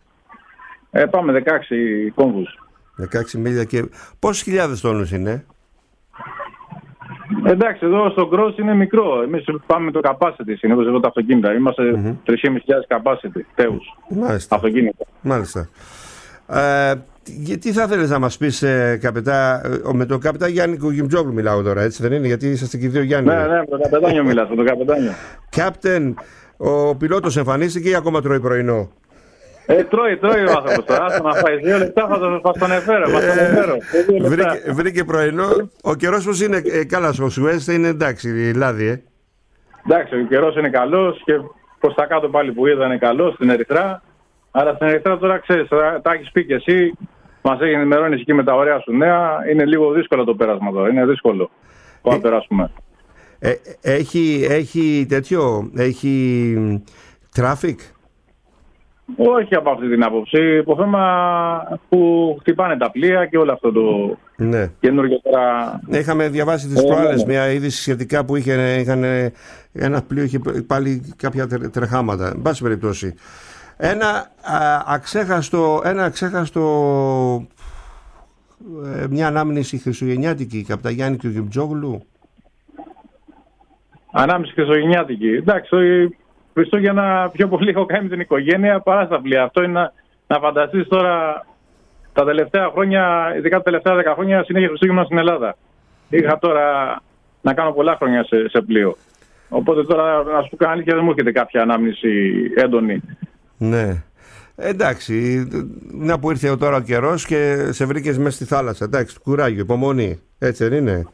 Πάμε 16 κόμβους. 16 μίλια και. Πόσες χιλιάδες τόνους είναι? Εντάξει, εδώ στο Cross είναι μικρό. Εμείς πάμε με το capacity συνήθως εδώ τα αυτοκίνητα. Είμαστε 3.500 capacity θέους αυτοκίνητα. Μάλιστα. Τι θα θέλεις να μας πεις, καπετά, με τον καπετά Γιάννη Κουγιμτζόγλου μιλάω τώρα, έτσι δεν είναι? Γιατί είσαστε και 2 Γιάννη. Ναι, με τον καπετάνιο μιλάς, με τον καπετάνιο. Κάπτεν, ο πιλότος εμφανίστηκε ή ακόμα τρώει πρωινό? Τρώει ο άνθρωπος τώρα. Άστα να φάει 2 λεπτά, θα τον εφέρω. Βρήκε πρωινό. Ο καιρός πως είναι? Καλά, στο Σουέζ είναι εντάξει, λάδι, Εντάξει, ο καιρός είναι καλός και προς τα κάτω πάλι που είδα είναι καλός στην Ερυθρά. Αλλά στην Ερυθρά τώρα ξέρεις, τα έχεις πει και εσύ, μας έχει ενημερώνει εκεί με τα ωραία σου νέα. Είναι λίγο δύσκολο το πέρασμα τώρα. Είναι δύσκολο να περάσουμε. Έχει έχει traffic? Όχι από αυτή την άποψη. Το θέμα που χτυπάνε τα πλοία και όλο αυτό το καινούργιο τώρα. Είχαμε διαβάσει τις προάλλες μια είδηση σχετικά που είχαν ένα πλοίο, είχε πάλι κάποια τρεχάματα. Εν πάση περιπτώσει. Μια ανάμνηση χριστουγεννιάτικη από τα Γιάννη Κουγιμτζόγλου. Ανάμνηση χριστουγεννιάτικη. Εντάξει, Χριστούγεννα πιο πολύ έχω κάνει με την οικογένεια παρά στα πλοία. Αυτό είναι να φανταστείς τώρα τα τελευταία χρόνια, ειδικά τα τελευταία 10 χρόνια, συνέχεια Χριστούγεννα στην Ελλάδα. Είχα τώρα να κάνω πολλά χρόνια σε πλοίο. Οπότε τώρα, να σου πω αλήθεια, δεν μου έρχεται κάποια ανάμνηση έντονη. Ναι. Εντάξει, να που ήρθε τώρα ο καιρός και σε βρήκες μέσα στη θάλασσα. Εντάξει, κουράγιο, υπομονή. Έτσι δεν είναι?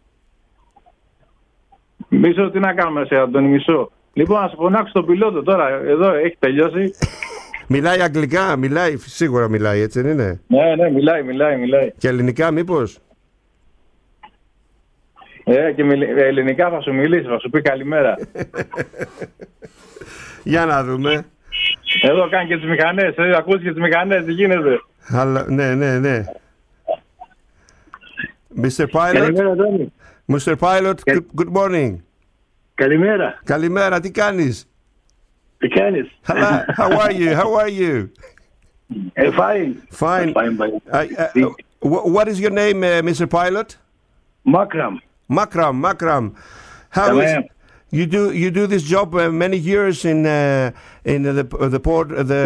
Μισό, τι να κάνουμε σε Αντώνη, μισό. Λοιπόν, να σου φωνάξω τον πιλότο τώρα. Εδώ έχει τελειώσει. Μιλάει αγγλικά, σίγουρα μιλάει, έτσι δεν είναι? Ναι, μιλάει. Και ελληνικά μήπως? Και ελληνικά θα σου μιλήσει, θα σου πει καλημέρα. Για να δούμε. Εδώ κάνει και τις μηχανές, ακούς και τις μηχανές, τι γίνεται? Ναι. Mr. Pilot, good morning. Καλημέρα, τι κάνεις? How are you? Fine. What is your name, Mr. Pilot? Makram. How is you do this job many years in the port?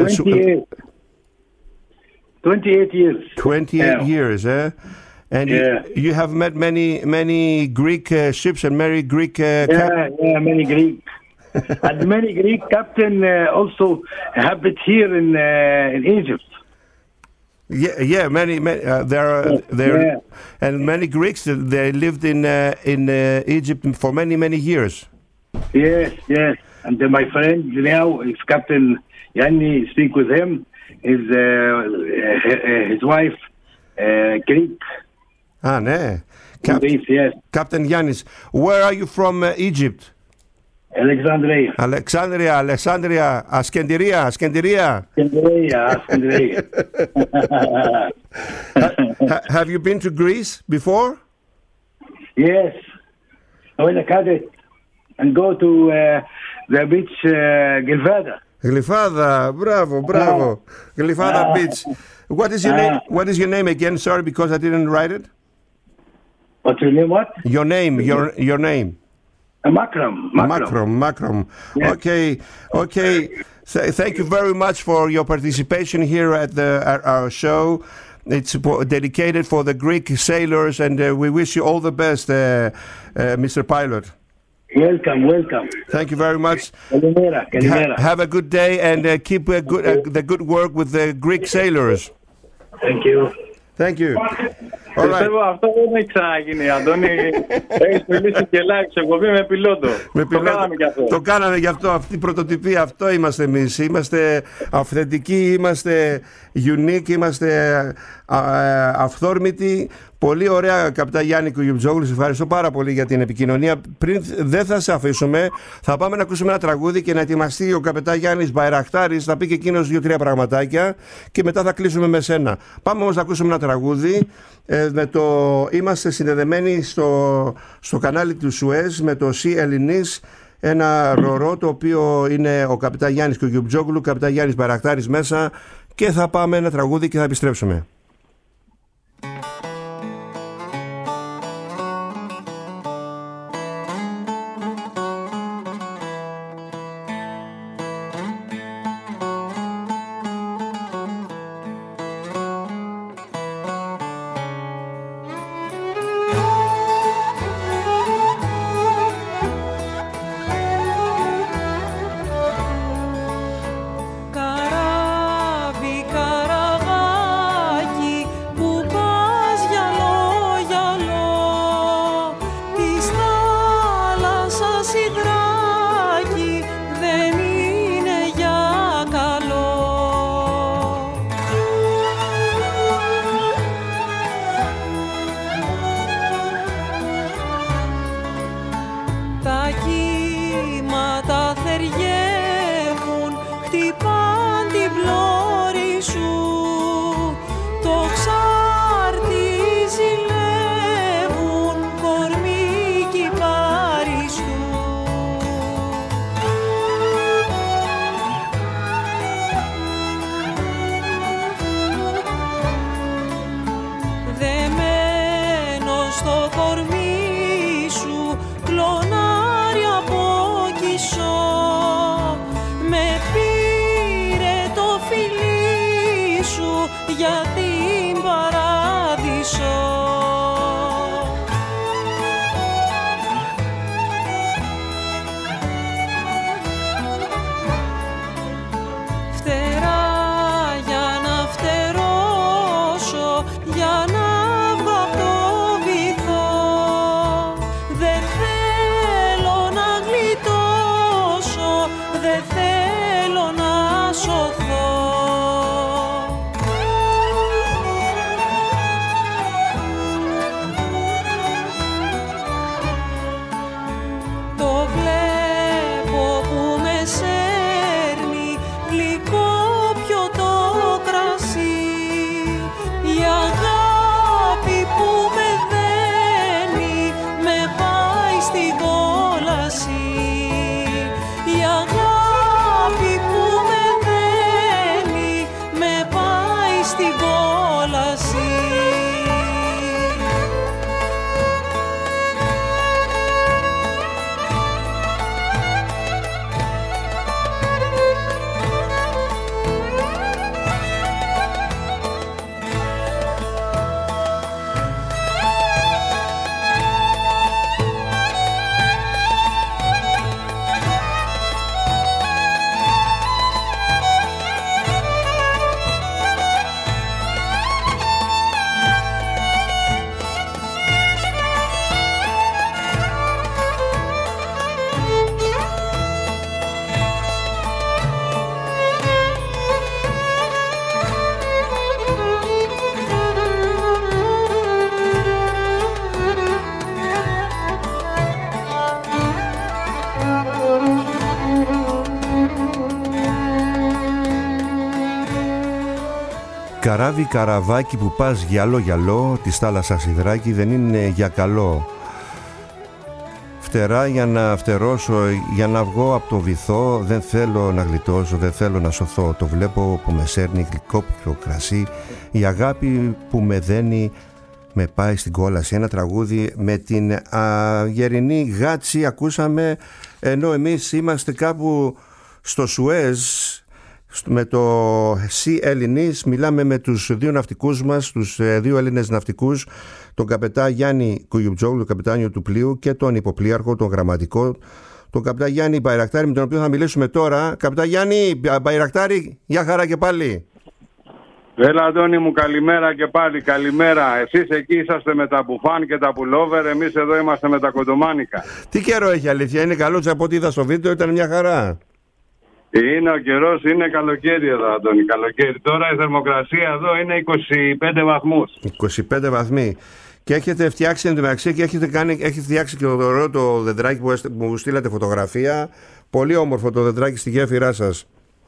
28 years. 28 years, eh? And you have met many Greek ships and many Greek. Many Greek. And many Greek captain also habit here in Egypt. Many there and many Greeks they lived in Egypt for many years. Yes. And my friend now is Captain Yanni. Speak with him. His wife Greek. Ναι. Yes. Captain Yannis. Where are you from, Egypt? Alexandria. Askenderia. Have you been to Greece before? Yes. I went to Kadet and go to the beach Glyfada. Bravo. Glyfada beach. What is your name? What is your name again? Sorry, because I didn't write it. What's your name? What? Your name. Your name. Makram. Yeah. Okay. Thank you very much for your participation here at our show. It's dedicated for the Greek sailors, and we wish you all the best, Mr. Pilot. Welcome. Thank you very much. Kalimera. Have a good day and keep the good work with the Greek sailors. Thank you. All right. Πιστεύω αυτό δεν έχει ξαναγίνει, Αντώνη. Έχεις μιλήσει και live σε εκπομπή με πιλότο. Το κάναμε γι' αυτό. Αυτή η πρωτοτυπία, αυτό είμαστε εμείς. Είμαστε αυθεντικοί, είμαστε unique, είμαστε αυθόρμητοι. Πολύ ωραία, καπιτά Γιάννη Κουγιουτζόγλου. Ευχαριστώ πάρα πολύ για την επικοινωνία. Πριν δεν θα σε αφήσουμε, θα πάμε να ακούσουμε ένα τραγούδι και να ετοιμαστεί ο καπιτά Γιάννης Μπαϊραχτάρης. Θα πει και εκείνος 2-3 πραγματάκια και μετά θα κλείσουμε με σένα. Πάμε όμως να ακούσουμε ένα τραγούδι. Είμαστε συνδεδεμένοι στο κανάλι του Σουέζ με το Sea Ελληνής. Ένα ρορό το οποίο είναι ο καπιτά Γιάννης Κουγιουτζόγλου, καπιτά Γιάννης Μπαϊραχτάρης μέσα. Και θα πάμε ένα τραγούδι και θα επιστρέψουμε. Καράβι καραβάκι που πας γυαλό γυαλό της θάλασσας υδράκι δεν είναι για καλό. Φτερά για να φτερώσω, για να βγω από το βυθό, δεν θέλω να γλιτώσω, δεν θέλω να σωθώ. Το βλέπω που με σέρνει γλυκό κρασί, η αγάπη που με δένει με πάει στην κόλαση. Ένα τραγούδι με την Γερινή Γάτση ακούσαμε, ενώ εμείς είμαστε κάπου στο Σουέζ με το Sea Ελληνής. Μιλάμε με τους δύο ναυτικούς μας, τους δύο Έλληνες ναυτικούς, τον καπετά Γιάννη Κουγιουτζόγλου, τον καπετάνιο του πλοίου, και τον υποπλοίαρχο, τον γραμματικό, τον καπετά Γιάννη Μπαϊρακτάρη, με τον οποίο θα μιλήσουμε τώρα. Καπετά Γιάννη Μπαϊρακτάρη, γεια χαρά και πάλι. Έλα Αντώνη μου, καλημέρα και πάλι, καλημέρα. Εσείς εκεί είσαστε με τα μπουφάν και τα πουλόβερ, εμείς εδώ είμαστε με τα κοντομάνικα. Τι καιρό έχει, αλήθεια, είναι καλός? Από ό,τι είδα στο βίντεο ήταν μια χαρά. Είναι ο καιρός, είναι καλοκαίρι εδώ Αντώνη, καλοκαίρι. Τώρα η θερμοκρασία εδώ είναι 25 βαθμούς. 25 βαθμοί. Και έχετε φτιάξει εντωμεταξύ και έχετε φτιάξει και το δεντράκι που μου στείλατε φωτογραφία. Πολύ όμορφο το δεντράκι στη γέφυρά σας.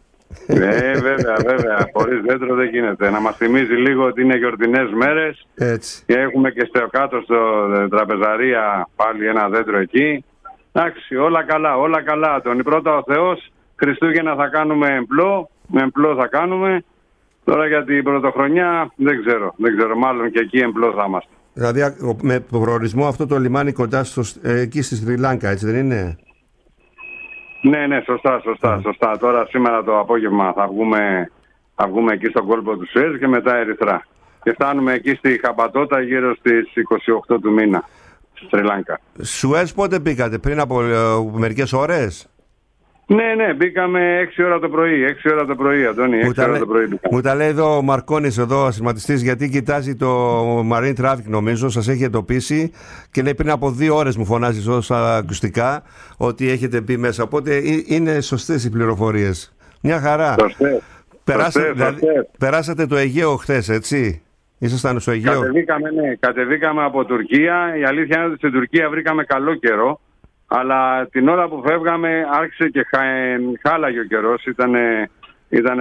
Βέβαια. Χωρίς δέντρο δεν γίνεται. Να μας θυμίζει λίγο ότι είναι γιορτινές μέρες. Έτσι. Και έχουμε και στο κάτω στο τραπεζαρία πάλι ένα δέντρο εκεί. Εντάξει, όλα καλά. Τον πρώτα ο Θεός, Χριστούγεννα θα κάνουμε εμπλό θα κάνουμε. Τώρα για την πρωτοχρονιά δεν ξέρω, μάλλον και εκεί εμπλό θα είμαστε. Δηλαδή με προορισμό αυτό το λιμάνι κοντά εκεί στη Σρι Λάνκα, έτσι δεν είναι? Ναι, σωστά. Τώρα σήμερα το απόγευμα θα βγούμε εκεί στον κόλπο του Σουέζ και μετά Ερυθρά. Και φτάνουμε εκεί στη Χαμπατότα γύρω στις 28 του μήνα, στη Σρι Λάνκα. Σουέζ πότε πήγατε, πριν από μερικές ώρες? Ναι, μπήκαμε 6 ώρα το πρωί, Αντώνη, 6 ώρα το πρωί. Μου τα λέει εδώ ο Μαρκόνης, εδώ ασηματιστής, γιατί κοιτάζει το Marine Traffic, νομίζω, σας έχει εντοπίσει και λέει πριν από 2 ώρες μου φωνάζει όσα ακουστικά ότι έχετε μπει μέσα, οπότε είναι σωστές οι πληροφορίες. Μια χαρά. Σωστές. Περάσατε το Αιγαίο χθες, έτσι? Ήσασταν στο Αιγαίο? Κατεβήκαμε από Τουρκία. Η αλήθεια είναι ότι στην Τουρκία βρήκαμε καλό καιρό. Αλλά την ώρα που φεύγαμε άρχισε και χάλαγε ο καιρός, ήταν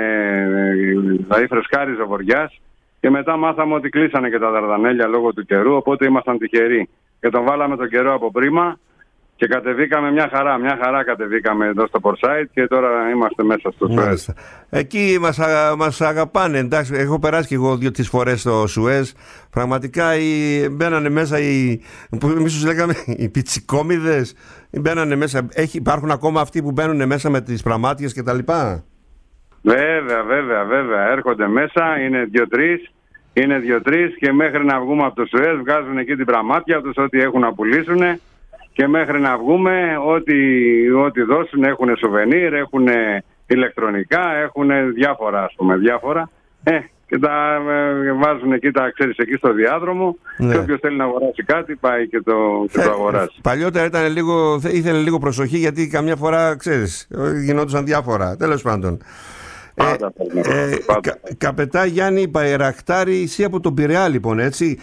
δηλαδή φρεσκάριζε ο βοριάς και μετά μάθαμε ότι κλείσανε και τα Δαρδανέλια λόγω του καιρού, οπότε ήμασταν τυχεροί και τον βάλαμε τον καιρό από πρίμα και κατεβήκαμε μια χαρά κατεβήκαμε εδώ στο Πορσάιτ και τώρα είμαστε μέσα στο Σουέζ. Εκεί μας αγαπάνε, εντάξει, έχω περάσει και εγώ 2-3 φορές στο Σουέζ. Πραγματικά μπαίνανε μέσα εμείς τους λέγαμε οι πιτσικόμιδες, μπαίνανε μέσα. Υπάρχουν ακόμα αυτοί που μπαίνουν μέσα με τις πραμάτιες και τα λοιπά? Βέβαια, έρχονται μέσα, είναι 2-3 και μέχρι να βγούμε από το Σουέζ βγάζουν εκεί την πραμάτια τους, ό,τι έχουν να πουλήσουν. Και μέχρι να βγούμε, ό,τι δώσουν, έχουν σουβενίρ, έχουν ηλεκτρονικά, έχουν διάφορα. Και τα βάζουν εκεί, εκεί στο διάδρομο. Ναι. Και όποιος θέλει να αγοράσει κάτι, πάει και το αγοράσει. Παλιότερα ήθελε λίγο προσοχή, γιατί καμιά φορά, ξέρεις, γινόντουσαν διάφορα. Τέλος πάντων. Πάντα. Καπετά Γιάννη Μπαϊρακτάρη, εσύ από τον Πειραιά, λοιπόν, έτσι.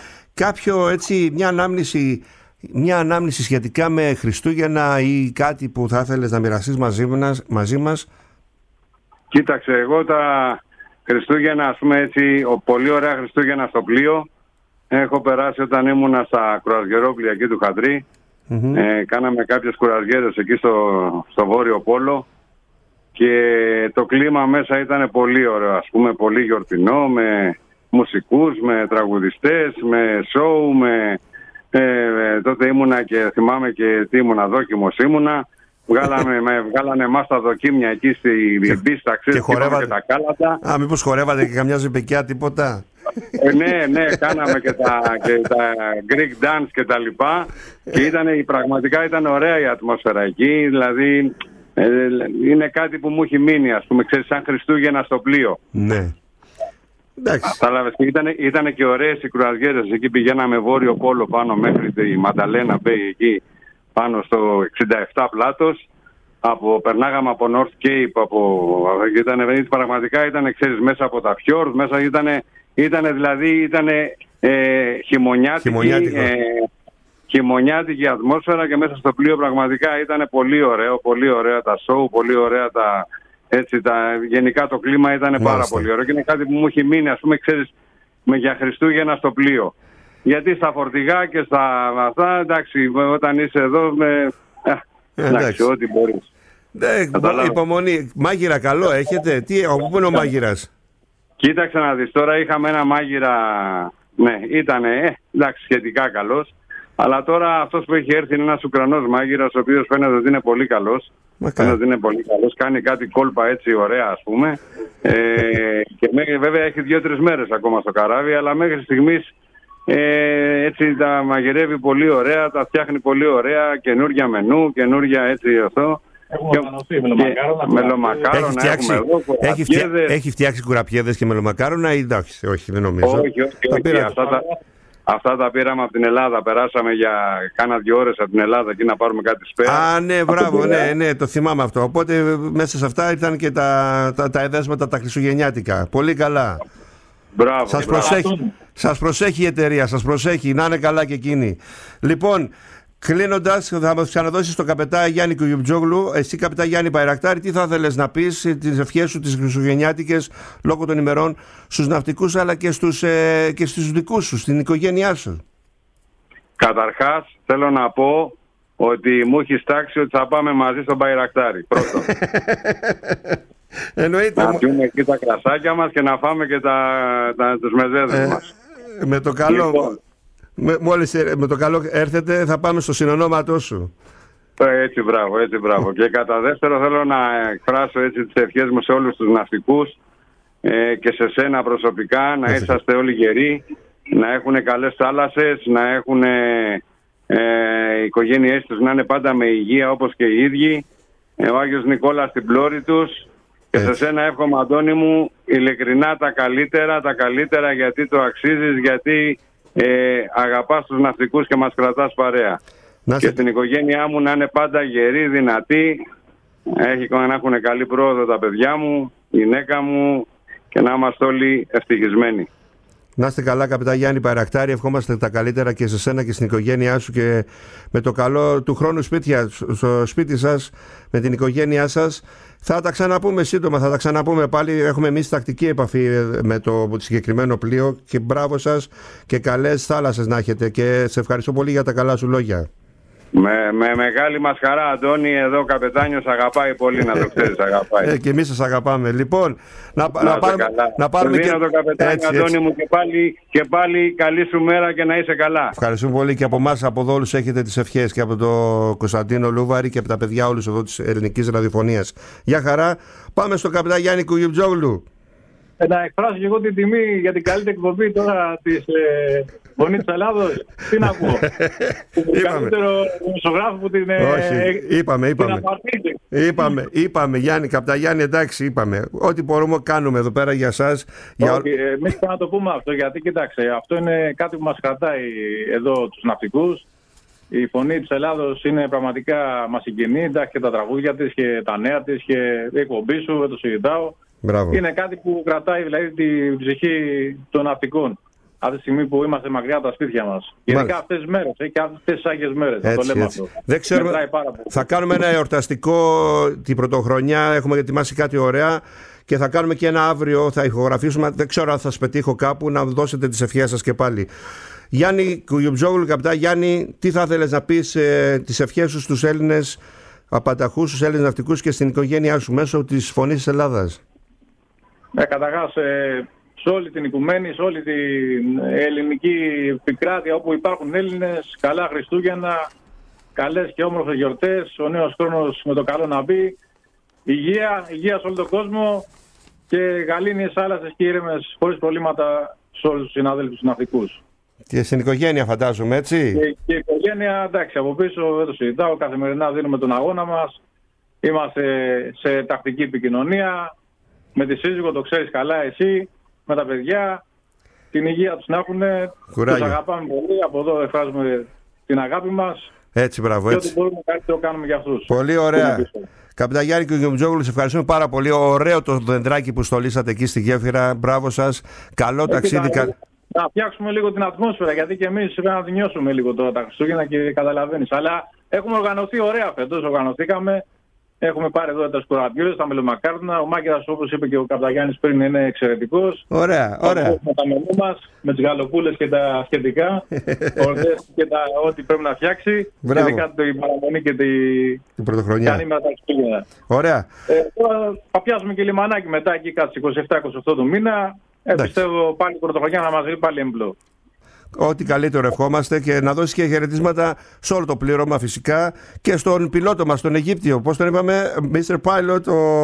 Μια ανάμνηση σχετικά με Χριστούγεννα ή κάτι που θα ήθελες να μοιραστείς μαζί μας? Κοίταξε, εγώ τα Χριστούγεννα, ας πούμε έτσι, πολύ ωραία Χριστούγεννα στο πλοίο έχω περάσει όταν ήμουνα στα κουρασγερόπλια εκεί του Χατρί. Κάναμε κάποιες κουρασγέρες εκεί στο Βόρειο Πόλο και το κλίμα μέσα ήταν πολύ ωραίο, ας πούμε, πολύ γιορτινό, με μουσικούς, με τραγουδιστές, με σόου, τότε ήμουνα και θυμάμαι και τι ήμουνα, δόκιμος ήμουνα. Βγάλανε εμάς τα δοκίμια εκεί στη πίστα, ξέρεις, και τα κάλατα. Μήπως χορεύατε και καμιά ζεπεκιά, τίποτα? Ναι, κάναμε και τα Greek dance και τα λοιπά. Και πραγματικά ήταν ωραία η ατμόσφαιρα εκεί. Δηλαδή είναι κάτι που μου έχει μείνει, ας πούμε, ξέρεις, σαν Χριστούγεννα στο πλοίο. Ναι. Ήταν και ωραίες οι κρουαζιέρες. Εκεί πηγαίναμε Βόρειο Πόλο πάνω μέχρι τη Μανταλένα Bay, εκεί πάνω στο 67 πλάτος. Περνάγαμε από North Cape, πραγματικά ήταν, ξέρεις, μέσα από τα fjord, μέσα ήταν χειμωνιάτικη ατμόσφαιρα και μέσα στο πλοίο πραγματικά ήταν πολύ ωραίο, πολύ ωραία τα show, πολύ ωραία Έτσι, γενικά το κλίμα ήταν πάρα πολύ ωραίο και είναι κάτι που μου έχει μείνει, ας πούμε, ξέρεις, για Χριστούγεννα στο πλοίο. Γιατί στα φορτηγά και στα αυτά, εντάξει, όταν είσαι εδώ, εντάξει, ό,τι μπορείς. Υπομονή. Μάγειρα καλό έχετε? Πού είναι ο μάγειρας? Κοίταξε να δεις, τώρα είχαμε ένα μάγειρα, ναι, ήταν εντάξει, σχετικά καλός. Αλλά τώρα αυτός που έχει έρθει είναι ένας Ουκρανός μάγειρας, ο οποίος φαίνεται ότι είναι πολύ καλός. Κάνει κάτι κόλπα έτσι ωραία, ας πούμε. Και βέβαια έχει 2-3 μέρες ακόμα στο καράβι, αλλά μέχρι στιγμής έτσι τα μαγειρεύει πολύ ωραία, τα φτιάχνει πολύ ωραία, καινούργια μενού, καινούργια έτσι αυτό. Μελομακάρονα. Έχει φτιάξει κουραπιέδες και μελομακάρονα ή εντάξει? Όχι, δεν νομίζω. Όχι. Αυτά τα πήραμε από την Ελλάδα. Περάσαμε για κάνα 2 ώρες από την Ελλάδα εκεί να πάρουμε κάτι σπέρα. Ναι, μπράβο, ναι, το θυμάμαι αυτό. Οπότε μέσα σε αυτά ήταν και τα εδέσματα τα χριστουγεννιάτικα. Πολύ καλά. Μπράβο. Σας προσέχει η εταιρεία, σας προσέχει. Να είναι καλά και εκείνη. Λοιπόν, κλείνοντας, θα μας ξαναδώσεις τον καπετά Γιάννη Κουγιουμτζόγλου. Εσύ, καπετά Γιάννη Παϊρακτάρη, τι θα ήθελες να πεις, τις ευχές σου, τις χριστουγεννιάτικες, λόγω των ημερών, στους ναυτικούς αλλά και στους δικούς σου, στην οικογένειά σου? Καταρχάς, θέλω να πω ότι μου έχει τάξει ότι θα πάμε μαζί στον Παϊρακτάρη. Πρώτον. Εννοείται. Να πιούμε εκεί τα κρασάκια μας και να φάμε και τους μεζέδες μας. Με το καλό. Λοιπόν, μόλις με το καλό έρθετε, θα πάμε στο συνονόματό σου. Έτσι μπράβο. Και κατά δεύτερο θέλω να εκφράσω έτσι τις ευχές μου σε όλους τους ναυτικούς και σε σένα προσωπικά, να είσαστε όλοι γεροί, να έχουν καλές θάλασσες, να έχουν οι οικογένειές τους να είναι πάντα με υγεία όπως και οι ίδιοι, ο Άγιος Νικόλας στην πλώρη τους. Και σε σένα εύχομαι, Αντώνη μου, ειλικρινά τα καλύτερα, γιατί το αξίζεις, γιατί αγαπάς τους ναυτικούς και μας κρατάς παρέα. Και στην οικογένειά μου να είναι πάντα γεροί, δυνατοί, να έχουν καλή πρόοδο τα παιδιά μου, η γυναίκα μου, και να είμαστε όλοι ευτυχισμένοι. Να είστε καλά, καπετά Γιάννη Παϊρακτάρη. Ευχόμαστε τα καλύτερα και σε σένα και στην οικογένειά σου και με το καλό του χρόνου στο σπίτι σας, με την οικογένειά σας. Θα τα ξαναπούμε σύντομα, θα τα ξαναπούμε πάλι. Έχουμε εμείς τακτική επαφή με το συγκεκριμένο πλοίο και μπράβο σας και καλές θάλασσες να έχετε και σε ευχαριστώ πολύ για τα καλά σου λόγια. Με μεγάλη μας χαρά, Αντώνη, εδώ ο καπετάνιος αγαπάει πολύ, να το ξέρεις, αγαπάει. Και εμείς σας αγαπάμε. Λοιπόν, να πάρουμε και το καπετάνιο, Αντώνη μου, και πάλι καλή σου μέρα και να είσαι καλά. Ευχαριστούμε πολύ και από εμάς, από εδώ όλους έχετε τις ευχές και από τον Κωνσταντίνο Λούβαρη και από τα παιδιά όλους εδώ της ελληνικής ραδιοφωνίας. Γεια χαρά, πάμε στον καπετά Γιάννη Κουγιουμτζόγλου. Να εκφράσω και εγώ την τιμή για την καλύτερη εκπομπή τώρα της Φωνή της Ελλάδος. Τι να πω. Το καλύτερο δημοσιογράφο που την είπαμε Γιάννη, καπτά Γιάννη, εντάξει, είπαμε. Ό,τι μπορούμε κάνουμε εδώ πέρα για εσάς. Εμείς θα να το πούμε αυτό, γιατί κοιτάξτε, αυτό είναι κάτι που μας κρατάει εδώ τους ναυτικούς. Η Φωνή της Ελλάδος είναι πραγματικά, μας συγκινεί, εντάξει, και τα τραγούδια της και τα νέα της και η εκπομπή σου, δεν το συζητάω. Μπράβο. Είναι κάτι που κρατάει δηλαδή την ψυχή των ναυτικών αυτή τη στιγμή που είμαστε μακριά από τα σπίτια μας. Γενικά αυτές τις μέρες και αυτές τις άγιες μέρες. Έτσι, το λέμε έτσι. αυτό. Δεν ξέρουμε, θα κάνουμε ένα εορταστικό την πρωτοχρονιά. Έχουμε ετοιμάσει κάτι ωραία και θα κάνουμε και ένα αύριο. Θα ηχογραφήσουμε. Δεν ξέρω αν θα σας πετύχω κάπου να δώσετε τις ευχές σας και πάλι. Γιάννη Κουγιουμτζόγλου, καπτά Γιάννη, τι θα ήθελες να πεις τις ευχές σου στους Έλληνες απανταχούς, στους Έλληνες ναυτικούς και στην οικογένειά σου μέσω της Φωνής της Ελλάδας? Καταρχάς, σε όλη την οικουμένη, σε όλη την ελληνική επικράτεια όπου υπάρχουν Έλληνες, καλά Χριστούγεννα, καλές και όμορφες γιορτές, ο νέος χρόνος με το καλό να μπει, υγεία σε όλο τον κόσμο και γαλήνιες θάλασσες και ήρεμες χωρίς προβλήματα σε όλους τους συναδέλφους τους ναυτικούς. Και στην οικογένεια φαντάζομαι, έτσι. Και η οικογένεια, εντάξει, από πίσω δεν το συζητάω, καθημερινά δίνουμε τον αγώνα μας, είμαστε σε τακτική επικοινωνία, με τη σύζυγο, το ξέρεις καλά εσύ, με τα παιδιά, την υγεία τους να έχουν, τους αγαπάμε πολύ, από εδώ εκφράζουμε την αγάπη μας. Έτσι, μπράβο, έτσι. Και ό,τι μπορούμε κάτι το κάνουμε για αυτούς. Πολύ ωραία. Καπιτάν Γιάννη Κουγιουμτζόγλου, σε ευχαριστούμε πάρα πολύ. Ωραίο το δεντράκι που στολίσατε εκεί στη γέφυρα. Μπράβο σας. Καλό ταξίδι. Να φτιάξουμε λίγο την ατμόσφαιρα, γιατί και εμείς πρέπει να τη νιώσουμε λίγο τώρα τα Χριστούγεννα και καταλαβαίνεις. Αλλά έχουμε οργανωθεί ωραία φέτος, οργανωθήκαμε. Έχουμε πάρει εδώ τα σκουρατιώρες, τα μελομακάρδουνα. Ο Μάκερας, όπως είπε και ο Καπταγιάννης πριν, είναι εξαιρετικός. Ωραία. Με τα μενού μας, με τις γαλοπούλες και τα σχετικά. Ορδές και ό,τι πρέπει να φτιάξει. Μπράβο. Ειδικά την παραμονή και την πρωτοχρονιά. Κάνει μετά τα Χριστούγεννα. Ωραία. Τώρα θα πιάσουμε και λιμανάκι μετά εκεί κάτω στις 27-28 του μήνα. Πιστεύω πάλι η πρωτοχρονιά να μας δει πάλι εμπλό. Ό,τι καλύτερο ευχόμαστε και να δώσει και χαιρετίσματα σε όλο το πλήρωμα φυσικά και στον πιλότο μας, τον Αιγύπτιο. Πώς τον είπαμε, Mr. Pilot,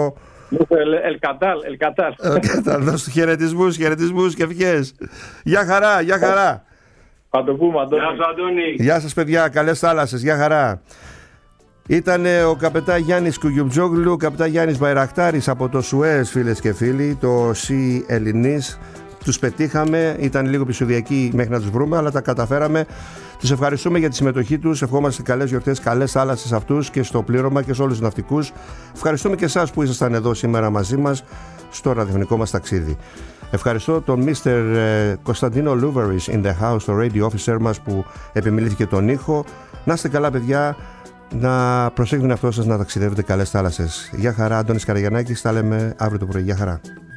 Ελκατάλ. Θα δώσω χαιρετισμούς και ευχές. Γεια χαρά. Θα το πούμε, Αντώνη. Γεια σου, Αντώνη. Γεια σας, παιδιά, καλές θάλασσες, γεια χαρά. Ήταν ο καπετάν Γιάννης Κουγιουμτζόγλου, καπετάν Γιάννης Μπαϊρακτάρης από το Σουέζ, φίλες και φίλοι, το Sea Ελληνής. Τους πετύχαμε, ήταν λίγο επεισοδιακοί μέχρι να τους βρούμε, αλλά τα καταφέραμε. Τους ευχαριστούμε για τη συμμετοχή τους. Ευχόμαστε καλές γιορτές, καλές θάλασσες σε αυτούς και στο πλήρωμα και σε όλους τους ναυτικούς. Ευχαριστούμε και εσάς που ήσασταν εδώ σήμερα μαζί μας στο ραδιοφωνικό μας ταξίδι. Ευχαριστώ τον Mr. Κωνσταντίνο Λούβερης in the house, το radio officer μας που επιμελήθηκε τον ήχο. Να είστε καλά, παιδιά. Να προσέχετε τον εαυτό σας, να ταξιδεύετε, καλές θάλασσες. Γεια χαρά, Αντώνης Καραγιαννάκης. Τα λέμε αύριο το πρωί. Γεια χαρά.